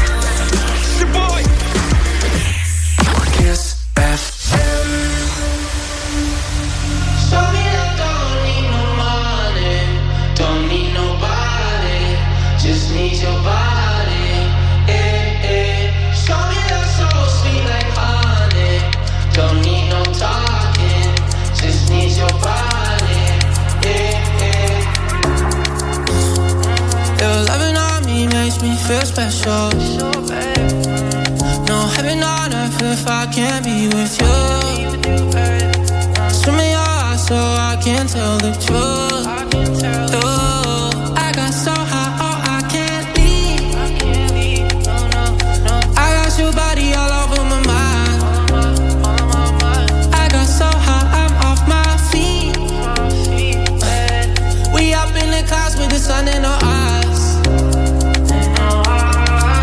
Kiss F M. Show me that don't need no money, don't need nobody, just need your body. Eh, eh. Show me that so sweet like honey, don't need no talking, just need your body. Eh, eh. Your loving on me makes me feel special. No heaven on earth if I can't be with you. Swim in your eyes so I can tell the truth. Ooh, I got so high, oh I can't leave. I got your body all over my mind. I got so high, I'm off my feet. We up in the clouds with the sun in our eyes.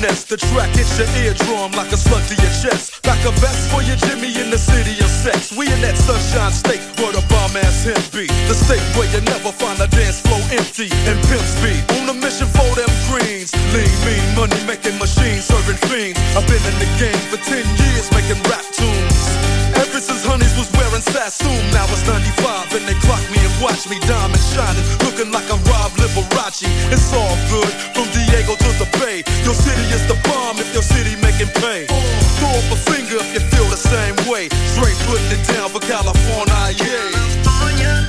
finesse. The track hits your eardrum like a slug to your chest. Back a vest for your Jimmy in the city of sex. We in that sunshine state where the bomb ass him be. The state where you never find a dance floor empty and pimp speed. On a mission for them greens. Lean, mean, money making machines, serving fiends. I've been in the game for ten years making rap tunes. Ever since Honeys was wearing Sassoon, now it's ninety-five and they clock me and watch me diamond shining, looking like a Rob Liberace. It's all good from Diego to the Bay. Your city is the bomb if your city making pay. Throw up a finger if you feel the same way. Straight putting it down for California, yeah.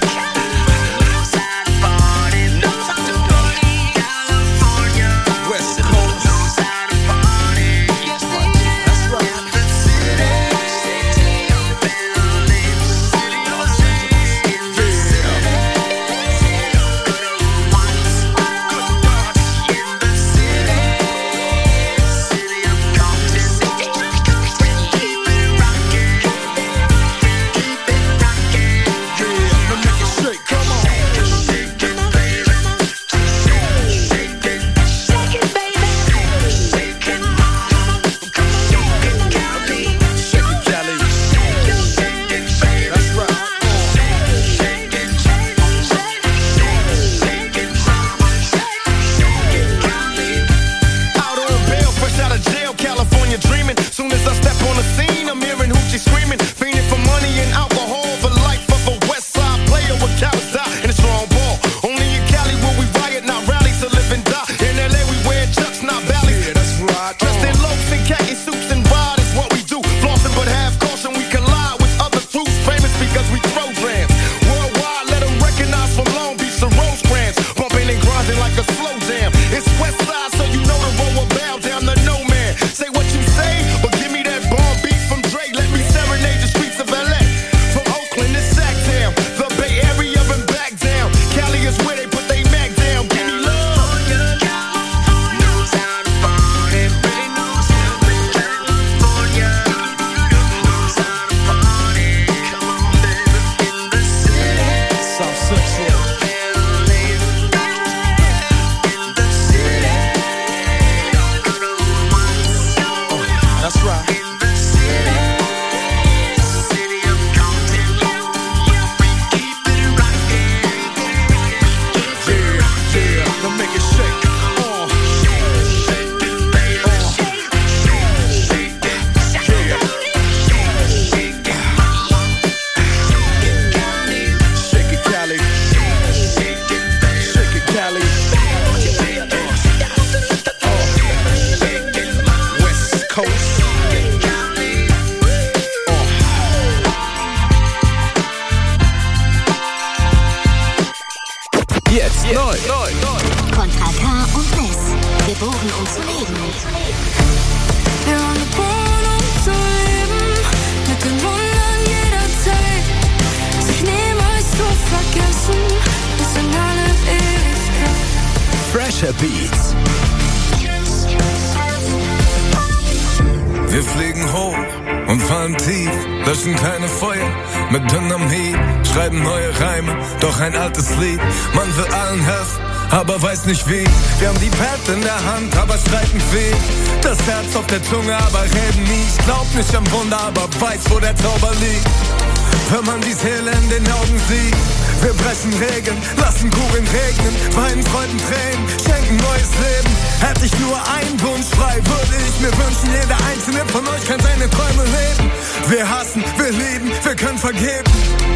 Aber weiß nicht wie. Wir haben die Pad in der Hand, aber streiten viel. Das Herz auf der Zunge, aber reden nie. Ich glaub nicht am Wunder, aber weiß, wo der Zauber liegt. Wenn man dies Elend in den Augen sieht. Wir brechen Regeln, lassen Kugeln regnen, weinen Freuden Tränen, schenken neues Leben. Hätte ich nur einen Wunsch frei, würde ich mir wünschen, jeder einzelne von euch kann seine Träume leben. Wir hassen, wir lieben, wir können vergeben.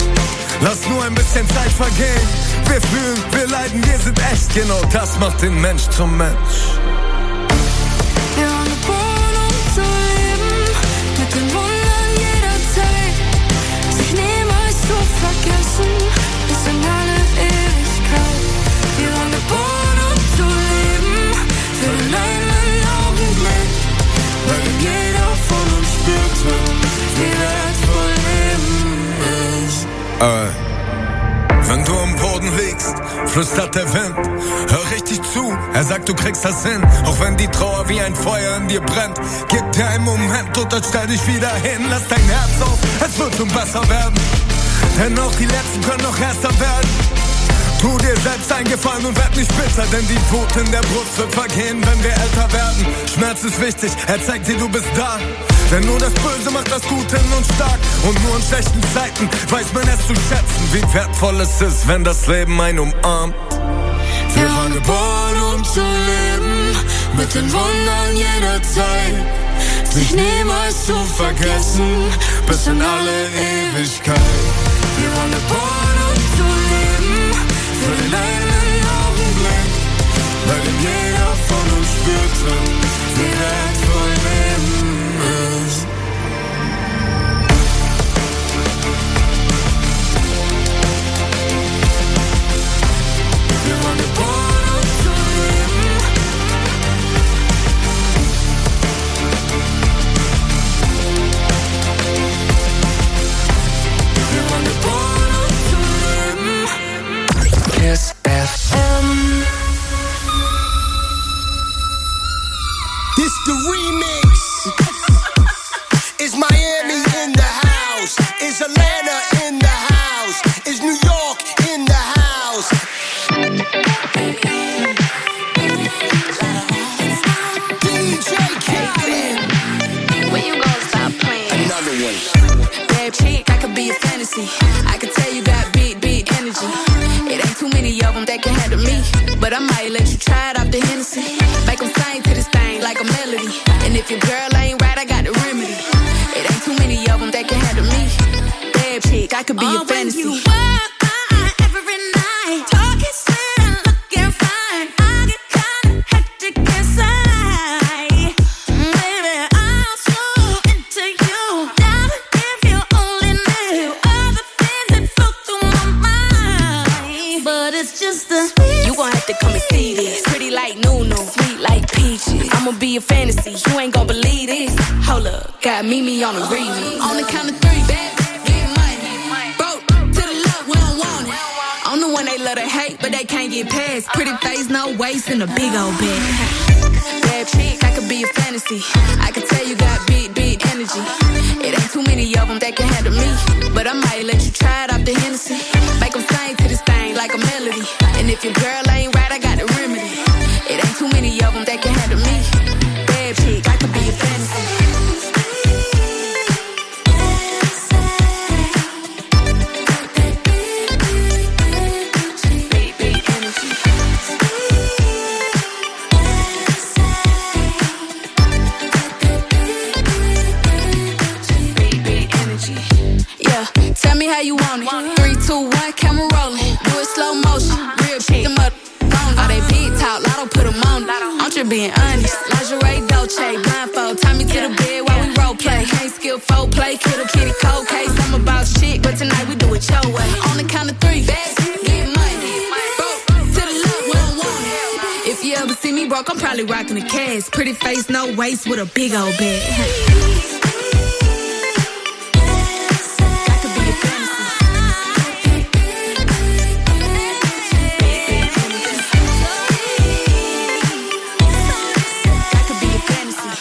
Lass nur ein bisschen Zeit vergehen. Wir fühlen, wir leiden, wir sind echt. Genau das macht den Mensch zum Mensch. Wir waren geboren, um zu leben, mit den Wundern jeder Zeit. Sich niemals zu vergessen, bis in alle Ewigkeit. Wir waren geboren, um zu leben, für den einen Augenblick. Weil jeder von uns spürte, wie wertvoll Leben ist. Äh. Wenn du am Boden liegst, flüstert der Wind, hör richtig zu, er sagt, du kriegst das hin, auch wenn die Trauer wie ein Feuer in dir brennt. Gib dir einen Moment und dann stell dich wieder hin, lass dein Herz auf, es wird schon besser werden, denn auch die Letzten können noch erster werden. Tu dir selbst einen Gefallen und werd nicht bitter, denn die Wut in der Brust wird vergehen, wenn wir älter werden. Schmerz ist wichtig, er zeigt dir, du bist da. Denn nur das Böse macht das Gute in uns stark. Und nur in schlechten Zeiten weiß man es zu schätzen, wie wertvoll es ist, wenn das Leben einen umarmt. Wir waren geboren, um zu leben, mit den Wundern jeder Zeit. Sich niemals zu vergessen, bis in alle Ewigkeit. Wir waren geboren, um zu leben, für den einen Augenblick, bei dem jeder von uns spürte, wie wertvoll Leben ist. Wir waren geboren, um zu leben. Wir waren geboren, um zu leben. Kiss F M. This the remix. Is Miami in the house? Is Atlanta in the house? Is New York in the house? D J Khaled. When you gonna stop playing? Another one. Bad chick, I could be a fantasy. I could tell you got big, big energy. It ain't too many of them that can handle me. But I might let you try it off the Hennessy. Make them sing to this thing like a melody. And if your girl ain't right, I got the remedy. It ain't too many of them that can handle me. Bad chick, I could be Oh, a fantasy. when you walk by every night, talking sweet and looking fine, I get kinda hectic inside. Baby, I'm so into you. Now if you only knew all the things that flow through my mind. But it's just the You gon' have to come and see this. Pretty like Nunu, sweet like peaches. I'ma be a fantasy, you ain't gon' believe this. Hold up, got Mimi on the remix. On the count of three, bad, get money. Broke to the left, we don't want it. I'm the one they love to hate, but they can't get past. Pretty face, no waist, and a big old bag. Bad chick, I could be a fantasy. I could tell you got big, big energy. It ain't too many of them that can handle me. But I might let you try it off the Hennessy. Make them sing to this thing like a melody. And if your girl ain't right, I got the remedy. It ain't too many of them that can handle me. Bad chick, I could be a fantasy. Big, big energy. Big, big energy. Yeah, tell me how you want it. Three, two, one, camera rolling. Do it slow motion. Real shit. Them up. All they big talk, Lotto put them on. I'm just being honest. Lingerie, Dolce, blindfold. Tie me to the bed while we role play. Can't skill folk play, kiddo, kitty, cold case. I'm about shit, but tonight we do it your way. On the count of three, bad, get money. Broke to the left, we don't want it. If you ever see me broke, I'm probably rocking a cash. Pretty face, no waist, with a big old bag. I could be a fantasy. I could be a fantasy.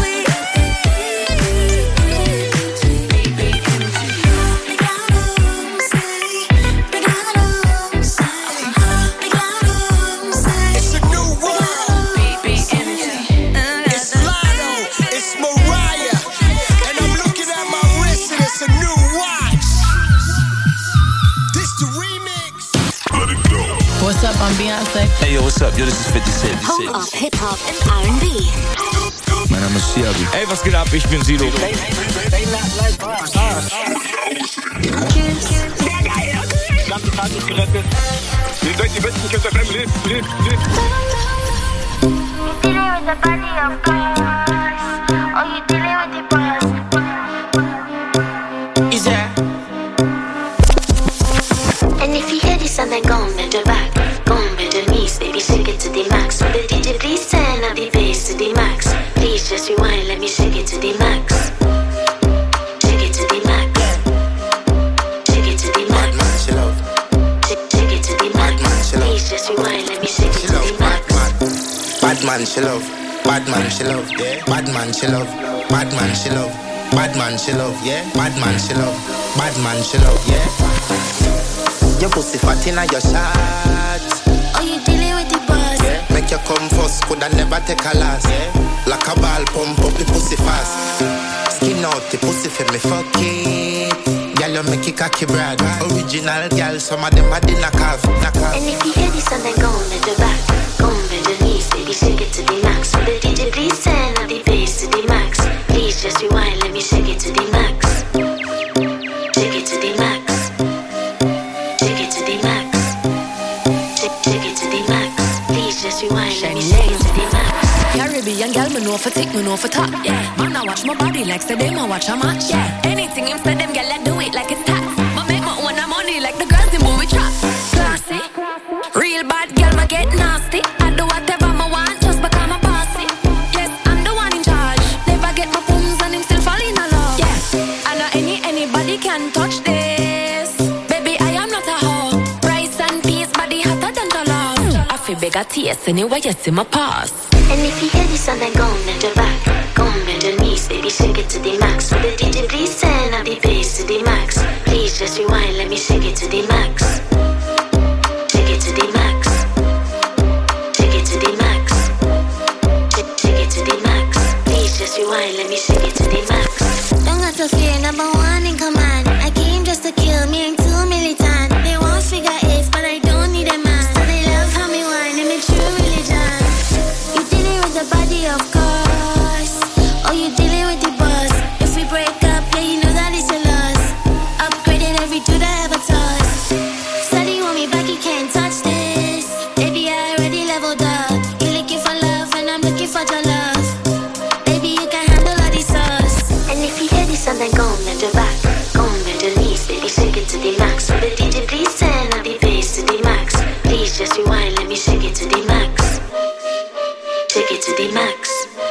It's a new world. It's Lotto. It's Mariah. And I'm looking at my wrist and it's a new watch. This the remix. What's up, I'm Beyonce. Hey yo, what's up? Yo, this is fifty Cent. Home of Hip Hop and R and B. Mein Name ist Siabi. Ey, was geht ab? Ich bin Sido. Die Tat ist gerettet. Ihr seid die besten Kids F M. Lebt, lebt, lebt. Is that? And if you hear this and then go on bend your back, go on bend your knees, baby, shake it to the max. Will the D J please turn up the bass to the max? Please just rewind, let me shake it to the max. Shake it to the max. Shake it to the max. Shake, shake it to the max. Please just rewind, let me shake it to the max. Bad man, she love. Bad man, she love. Yeah. Bad man, she love. Bad man, she love. Bad man, she love. Yeah. Bad man, she love. Bad man, she love. Yeah. Your pussy fat inna your shots. Oh, you dealing with the boss? Yeah. Make you come first, coulda never take a last. Yeah. Like a ball, pump up the pussy fast. Skin out the pussy for me, fuck it. Girl, you make it cocky brad. Original girl, some of them are the knock off, knock off. And if you hear this, then go on the back. Go on the knees, baby, shake it to the max. Will the D J please turn up the bass to the max? Please just rewind, let me shake it to the max. Shake it to the max. Shake it to the max. Shake, shake it to the max. Please just rewind, let me shake it to the max. Caribbean girl, me know for tick, me know for top. Yeah, man, I watch my body like say them, I watch a match. Yeah, anything him say them, girl, I do it like it's tax. But make my own money like the girls in movie trap. Classy, real bad girl, me get nasty. I do whatever I want just because I'm bossy. Yes, I'm the one in charge. Never get my booms and him still fall in love. Yeah, I know any anybody can touch this. Baby, I am not a hoe. Rice and peas, body hotter than the love. I feel bigger taste anyway, you see my pass. And if you hear this, then go on the back. Go on the knees, baby, shake it to the max. Will the D J please turn up the bass to the max? Please just rewind, let me shake it to the max. Shake it to the max. Shake it to the max. Shake, shake it to the max. Please just rewind, let me shake it to the max. Don't got to fear, number one in command. I came just to kill me, ain't too militant. They won't figure eight, but I don't need a man. So they love how me whine, and me true religion. You dealing with the body, of course. Oh, you dealing with the boss. If we break up, yeah, you know that it's a loss. Upgraded every dude I ever touched. Said you want me back, you can't touch this. Baby, I already leveled up. You looking for love, and I'm looking for your love. Baby, you can handle all these sauce. And if you hear this, then go on the back. Go on the knees, baby, shake it to the max. Will the D J please turn up the bass to the max? Please just rewind, let me shake it to the max. Shake it to the max.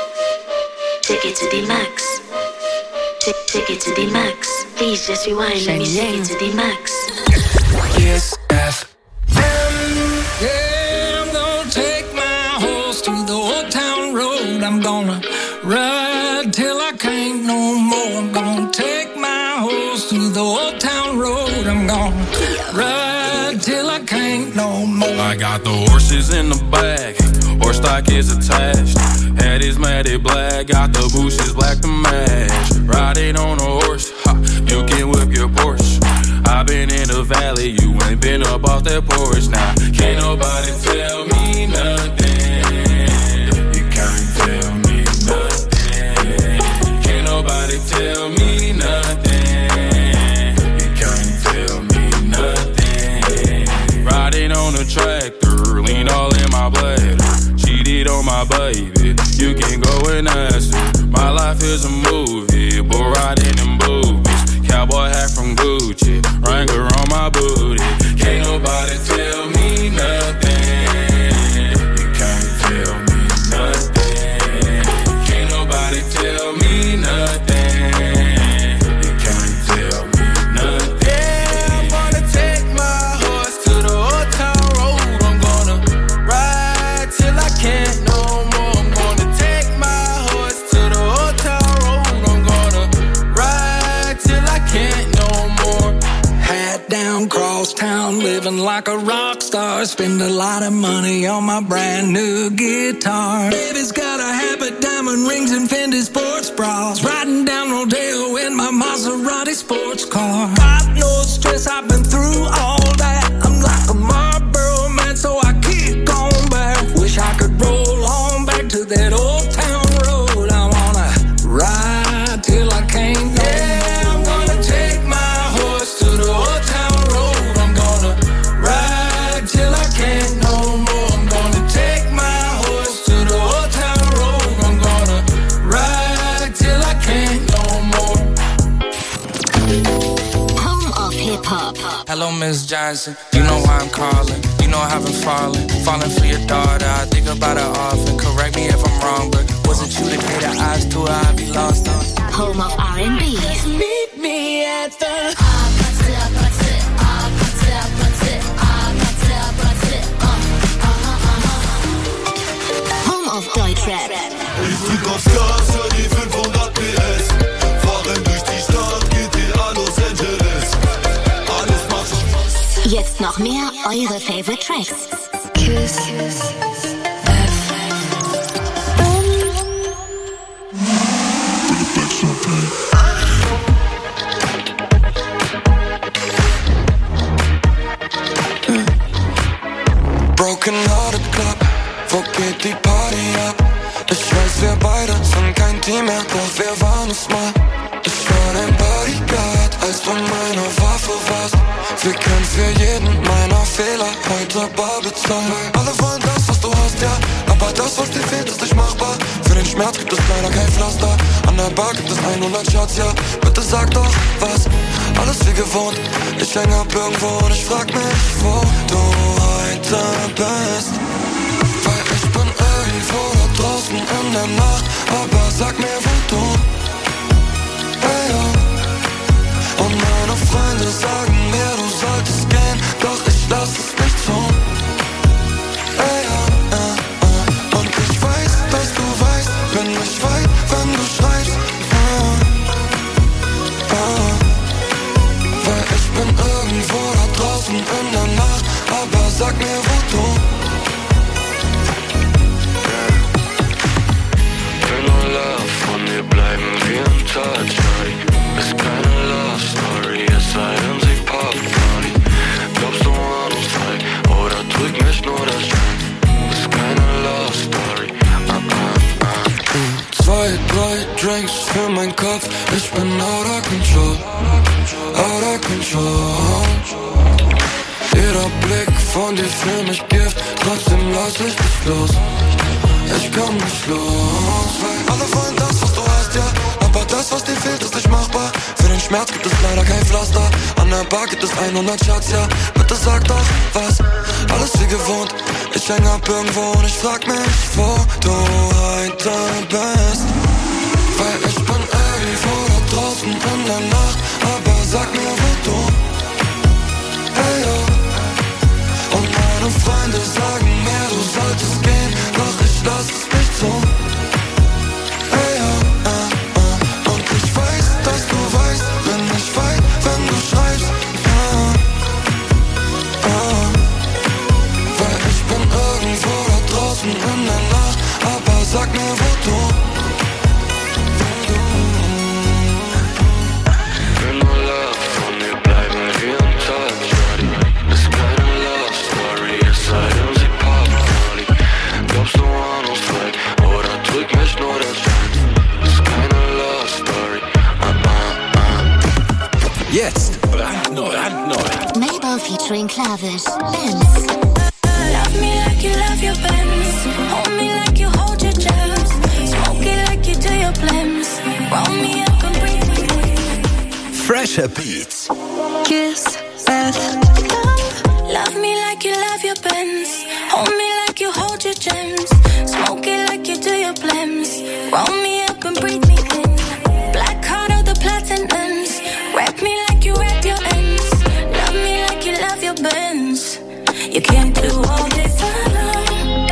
Take it to the max. Take, take it to the max. Please just rewind, let me shake it to the max. Yes, F M. Yeah, I'm gonna take my horse to the old town road. I'm gonna ride till I can't no more. I'm gonna take my horse to the old town road. I'm gonna ride till I can't no more. I got the horses in the back. Horse stock is attached. Head is matted black. Got the bushes black to match. Riding on a horse, ha, you can whip your Porsche. I've been in the valley, you ain't been up off that porch. Now, can't nobody tell me nothing. You can't tell me nothing. Can't nobody tell me nothing. You can't tell me nothing. Riding on a tractor, lean all in my bladder. Cheated on my baby, you can go and ask her. My life is a movie, bull riding in boobies. Cowboy hat from Gucci, Wrangler on my booty. Can't nobody tell me nothing. You can't tell me nothing. Can't nobody tell me nothing. You can't tell me nothing. Yeah, I'm gonna take my horse to the old town road. I'm gonna ride till I can't no more. I'm gonna take my horse to the old town road. I'm gonna ride till I can't no more. Hat down, cross town, living like a rock star. Spend a lot of money on my brand new guitar. Baby's got a habit, diamond rings and Fendi sports bras. Riding down Rodeo in my Maserati sports car. Got no stress, I've been through all that. I'm like a Marlboro man, so I keep going back. Wish I could roll on back to that old town road. I wanna ride till I can't. Yeah, I'm gonna take my horse to the old town road. I'm gonna ride till I can't no more. I'm gonna take my horse to the old town road. I'm gonna ride till I can't no more. Home of hip hop. Hello, Miss Johnson. You know why I'm calling. You know I haven't fallen. Falling for your daughter. I think about her often. Correct me if I'm wrong, but wasn't you that gave the eyes to her? I'd be lost on. Home of R and B. Meet me at the. Home of Deutschrap. Ich drück aufs Gas, hör die fünfhundert P S. Fahren durch die Stadt, G T A Los Angeles. Alles macht Spaß. Jetzt noch mehr eure Favorite Tracks. Kiss, Kiss. Broken Hearted Club, wo geht die Party ab? Ich weiß, wir beide sind kein Team mehr, doch wir waren es mal. Ich war dein Bodyguard, als du meine Waffe warst. Wir können für jeden meiner Fehler heute bar bezahlen. Alle wollen das, was du hast, ja, aber das, was dir fehlt, ist nicht machbar. Für den Schmerz gibt es leider kein Pflaster. An der Bar gibt es hundert Shots, ja, bitte sag doch was. Alles wie gewohnt, ich häng ab irgendwo und ich frag mich, wo du heute bist. Weil ich bin irgendwo da draußen in der Nacht, aber sag mir, wo du. Hey, ja. Und meine Freunde sagen mir, du solltest gehen, doch ich lass es nicht zu. Hey, ja, ja, ja. Und ich weiß, dass du weißt, bin ich weit, wenn du schreibst. Ja, ja. Weil ich bin irgendwo da draußen in der Nacht, aber sag mir, wo du. Will nur Love, von dir bleiben wir im Touch. Ist keine Love Story, es sei denn sie Pop Party. Glaubst du an uns zwei, oder trügt mich nur der Schein? Ist keine Love Story, ah, ah, ah. Zwei, drei Drinks für meinen Kopf, ich bin out of control, out of control. Jeder Blick von dir für mich Gift, trotzdem lass ich dich los. Ich komm nicht los, weil alle wollen das, was du hast, ja, aber das, was dir fehlt, ist nicht machbar. Für den Schmerz gibt es leider kein Pflaster. An der Bar gibt es hundert Shots, ja, bitte sag doch was. Alles wie gewohnt, ich häng ab irgendwo und ich frag mich, wo du heute bist. Weil ich bin irgendwo da draußen in der Nacht, aber sag mir, wo du. Hey, yo. Und meine Freunde sagen mir, du solltest gehen, doch ich lass es nicht zu. Hey, ja, äh, äh. Und ich weiß, dass du weißt, bin ich weit, wenn du schreibst. Ja, äh. Weil ich bin irgendwo da draußen in der Nacht, aber sag mir, wo du. Will nur Love, von dir bleiben wir im Touch. Ist keine Love Story, es sei denn sie Pop Party. Glaubst du an uns zwei, oder trügt mich nur der Schein? Ist keine Love Story, ah, ah, ah. Jetzt brandneu, brandneu. Mabel featuring Klavish, Benz. Love me like you love your Benz. Hold me like you hold your jams. Smoke it like you do your blends. Roll me up and breathe me. Fresher Beats. Kiss, Beth. Love me like you love your Benz. Hold me like you hold your gems. Smoke it like you do your blends. Roll me up and breathe me in. Black card of the platinums. Wrap me like you wrap your ends. Love me like you love your Benz. You can't do all this alone.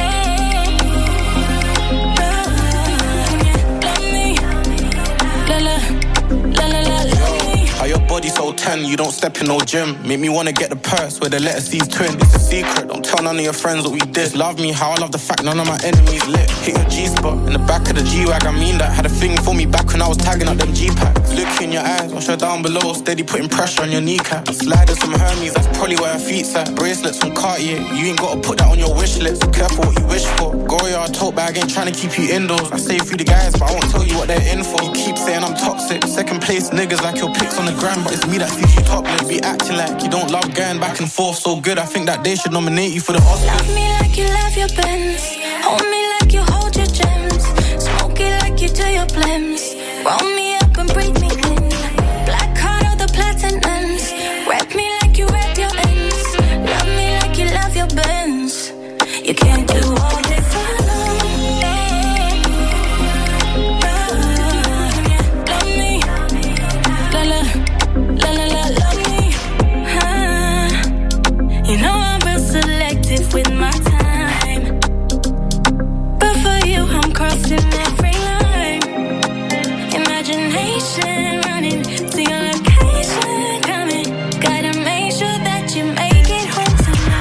Love me, la la, la la la, love me. How your body so ten, you don't step in no gym. Make me wanna get the purse where the letter C's twin. It's a secret, don't tell none of your friends what we did. Love me how I love the fact none of my enemies lit. Hit your G-spot in the back of the G-Wag, I mean that. Had a thing for me back when I was tagging up them G-packs. Look in your eyes, wash her down below, steady putting pressure on your kneecap. Sliders from Hermes, that's probably where her feet's at. Bracelets from Cartier, you ain't gotta put that on your wish list. Careful what you wish for. Goya, tote bag, ain't trying to keep you indoors. I say a few the guys, but I won't tell you what they're in for. You keep saying I'm toxic, second place niggas like your pics on the gram, but it's me that sees you topless. Be acting like you don't love going back and forth so good. I think that they should nominate you for the Oscars. Love me like you love your Benz. Hold me like you hold your gems. Smoke it like you do your blends. Roll me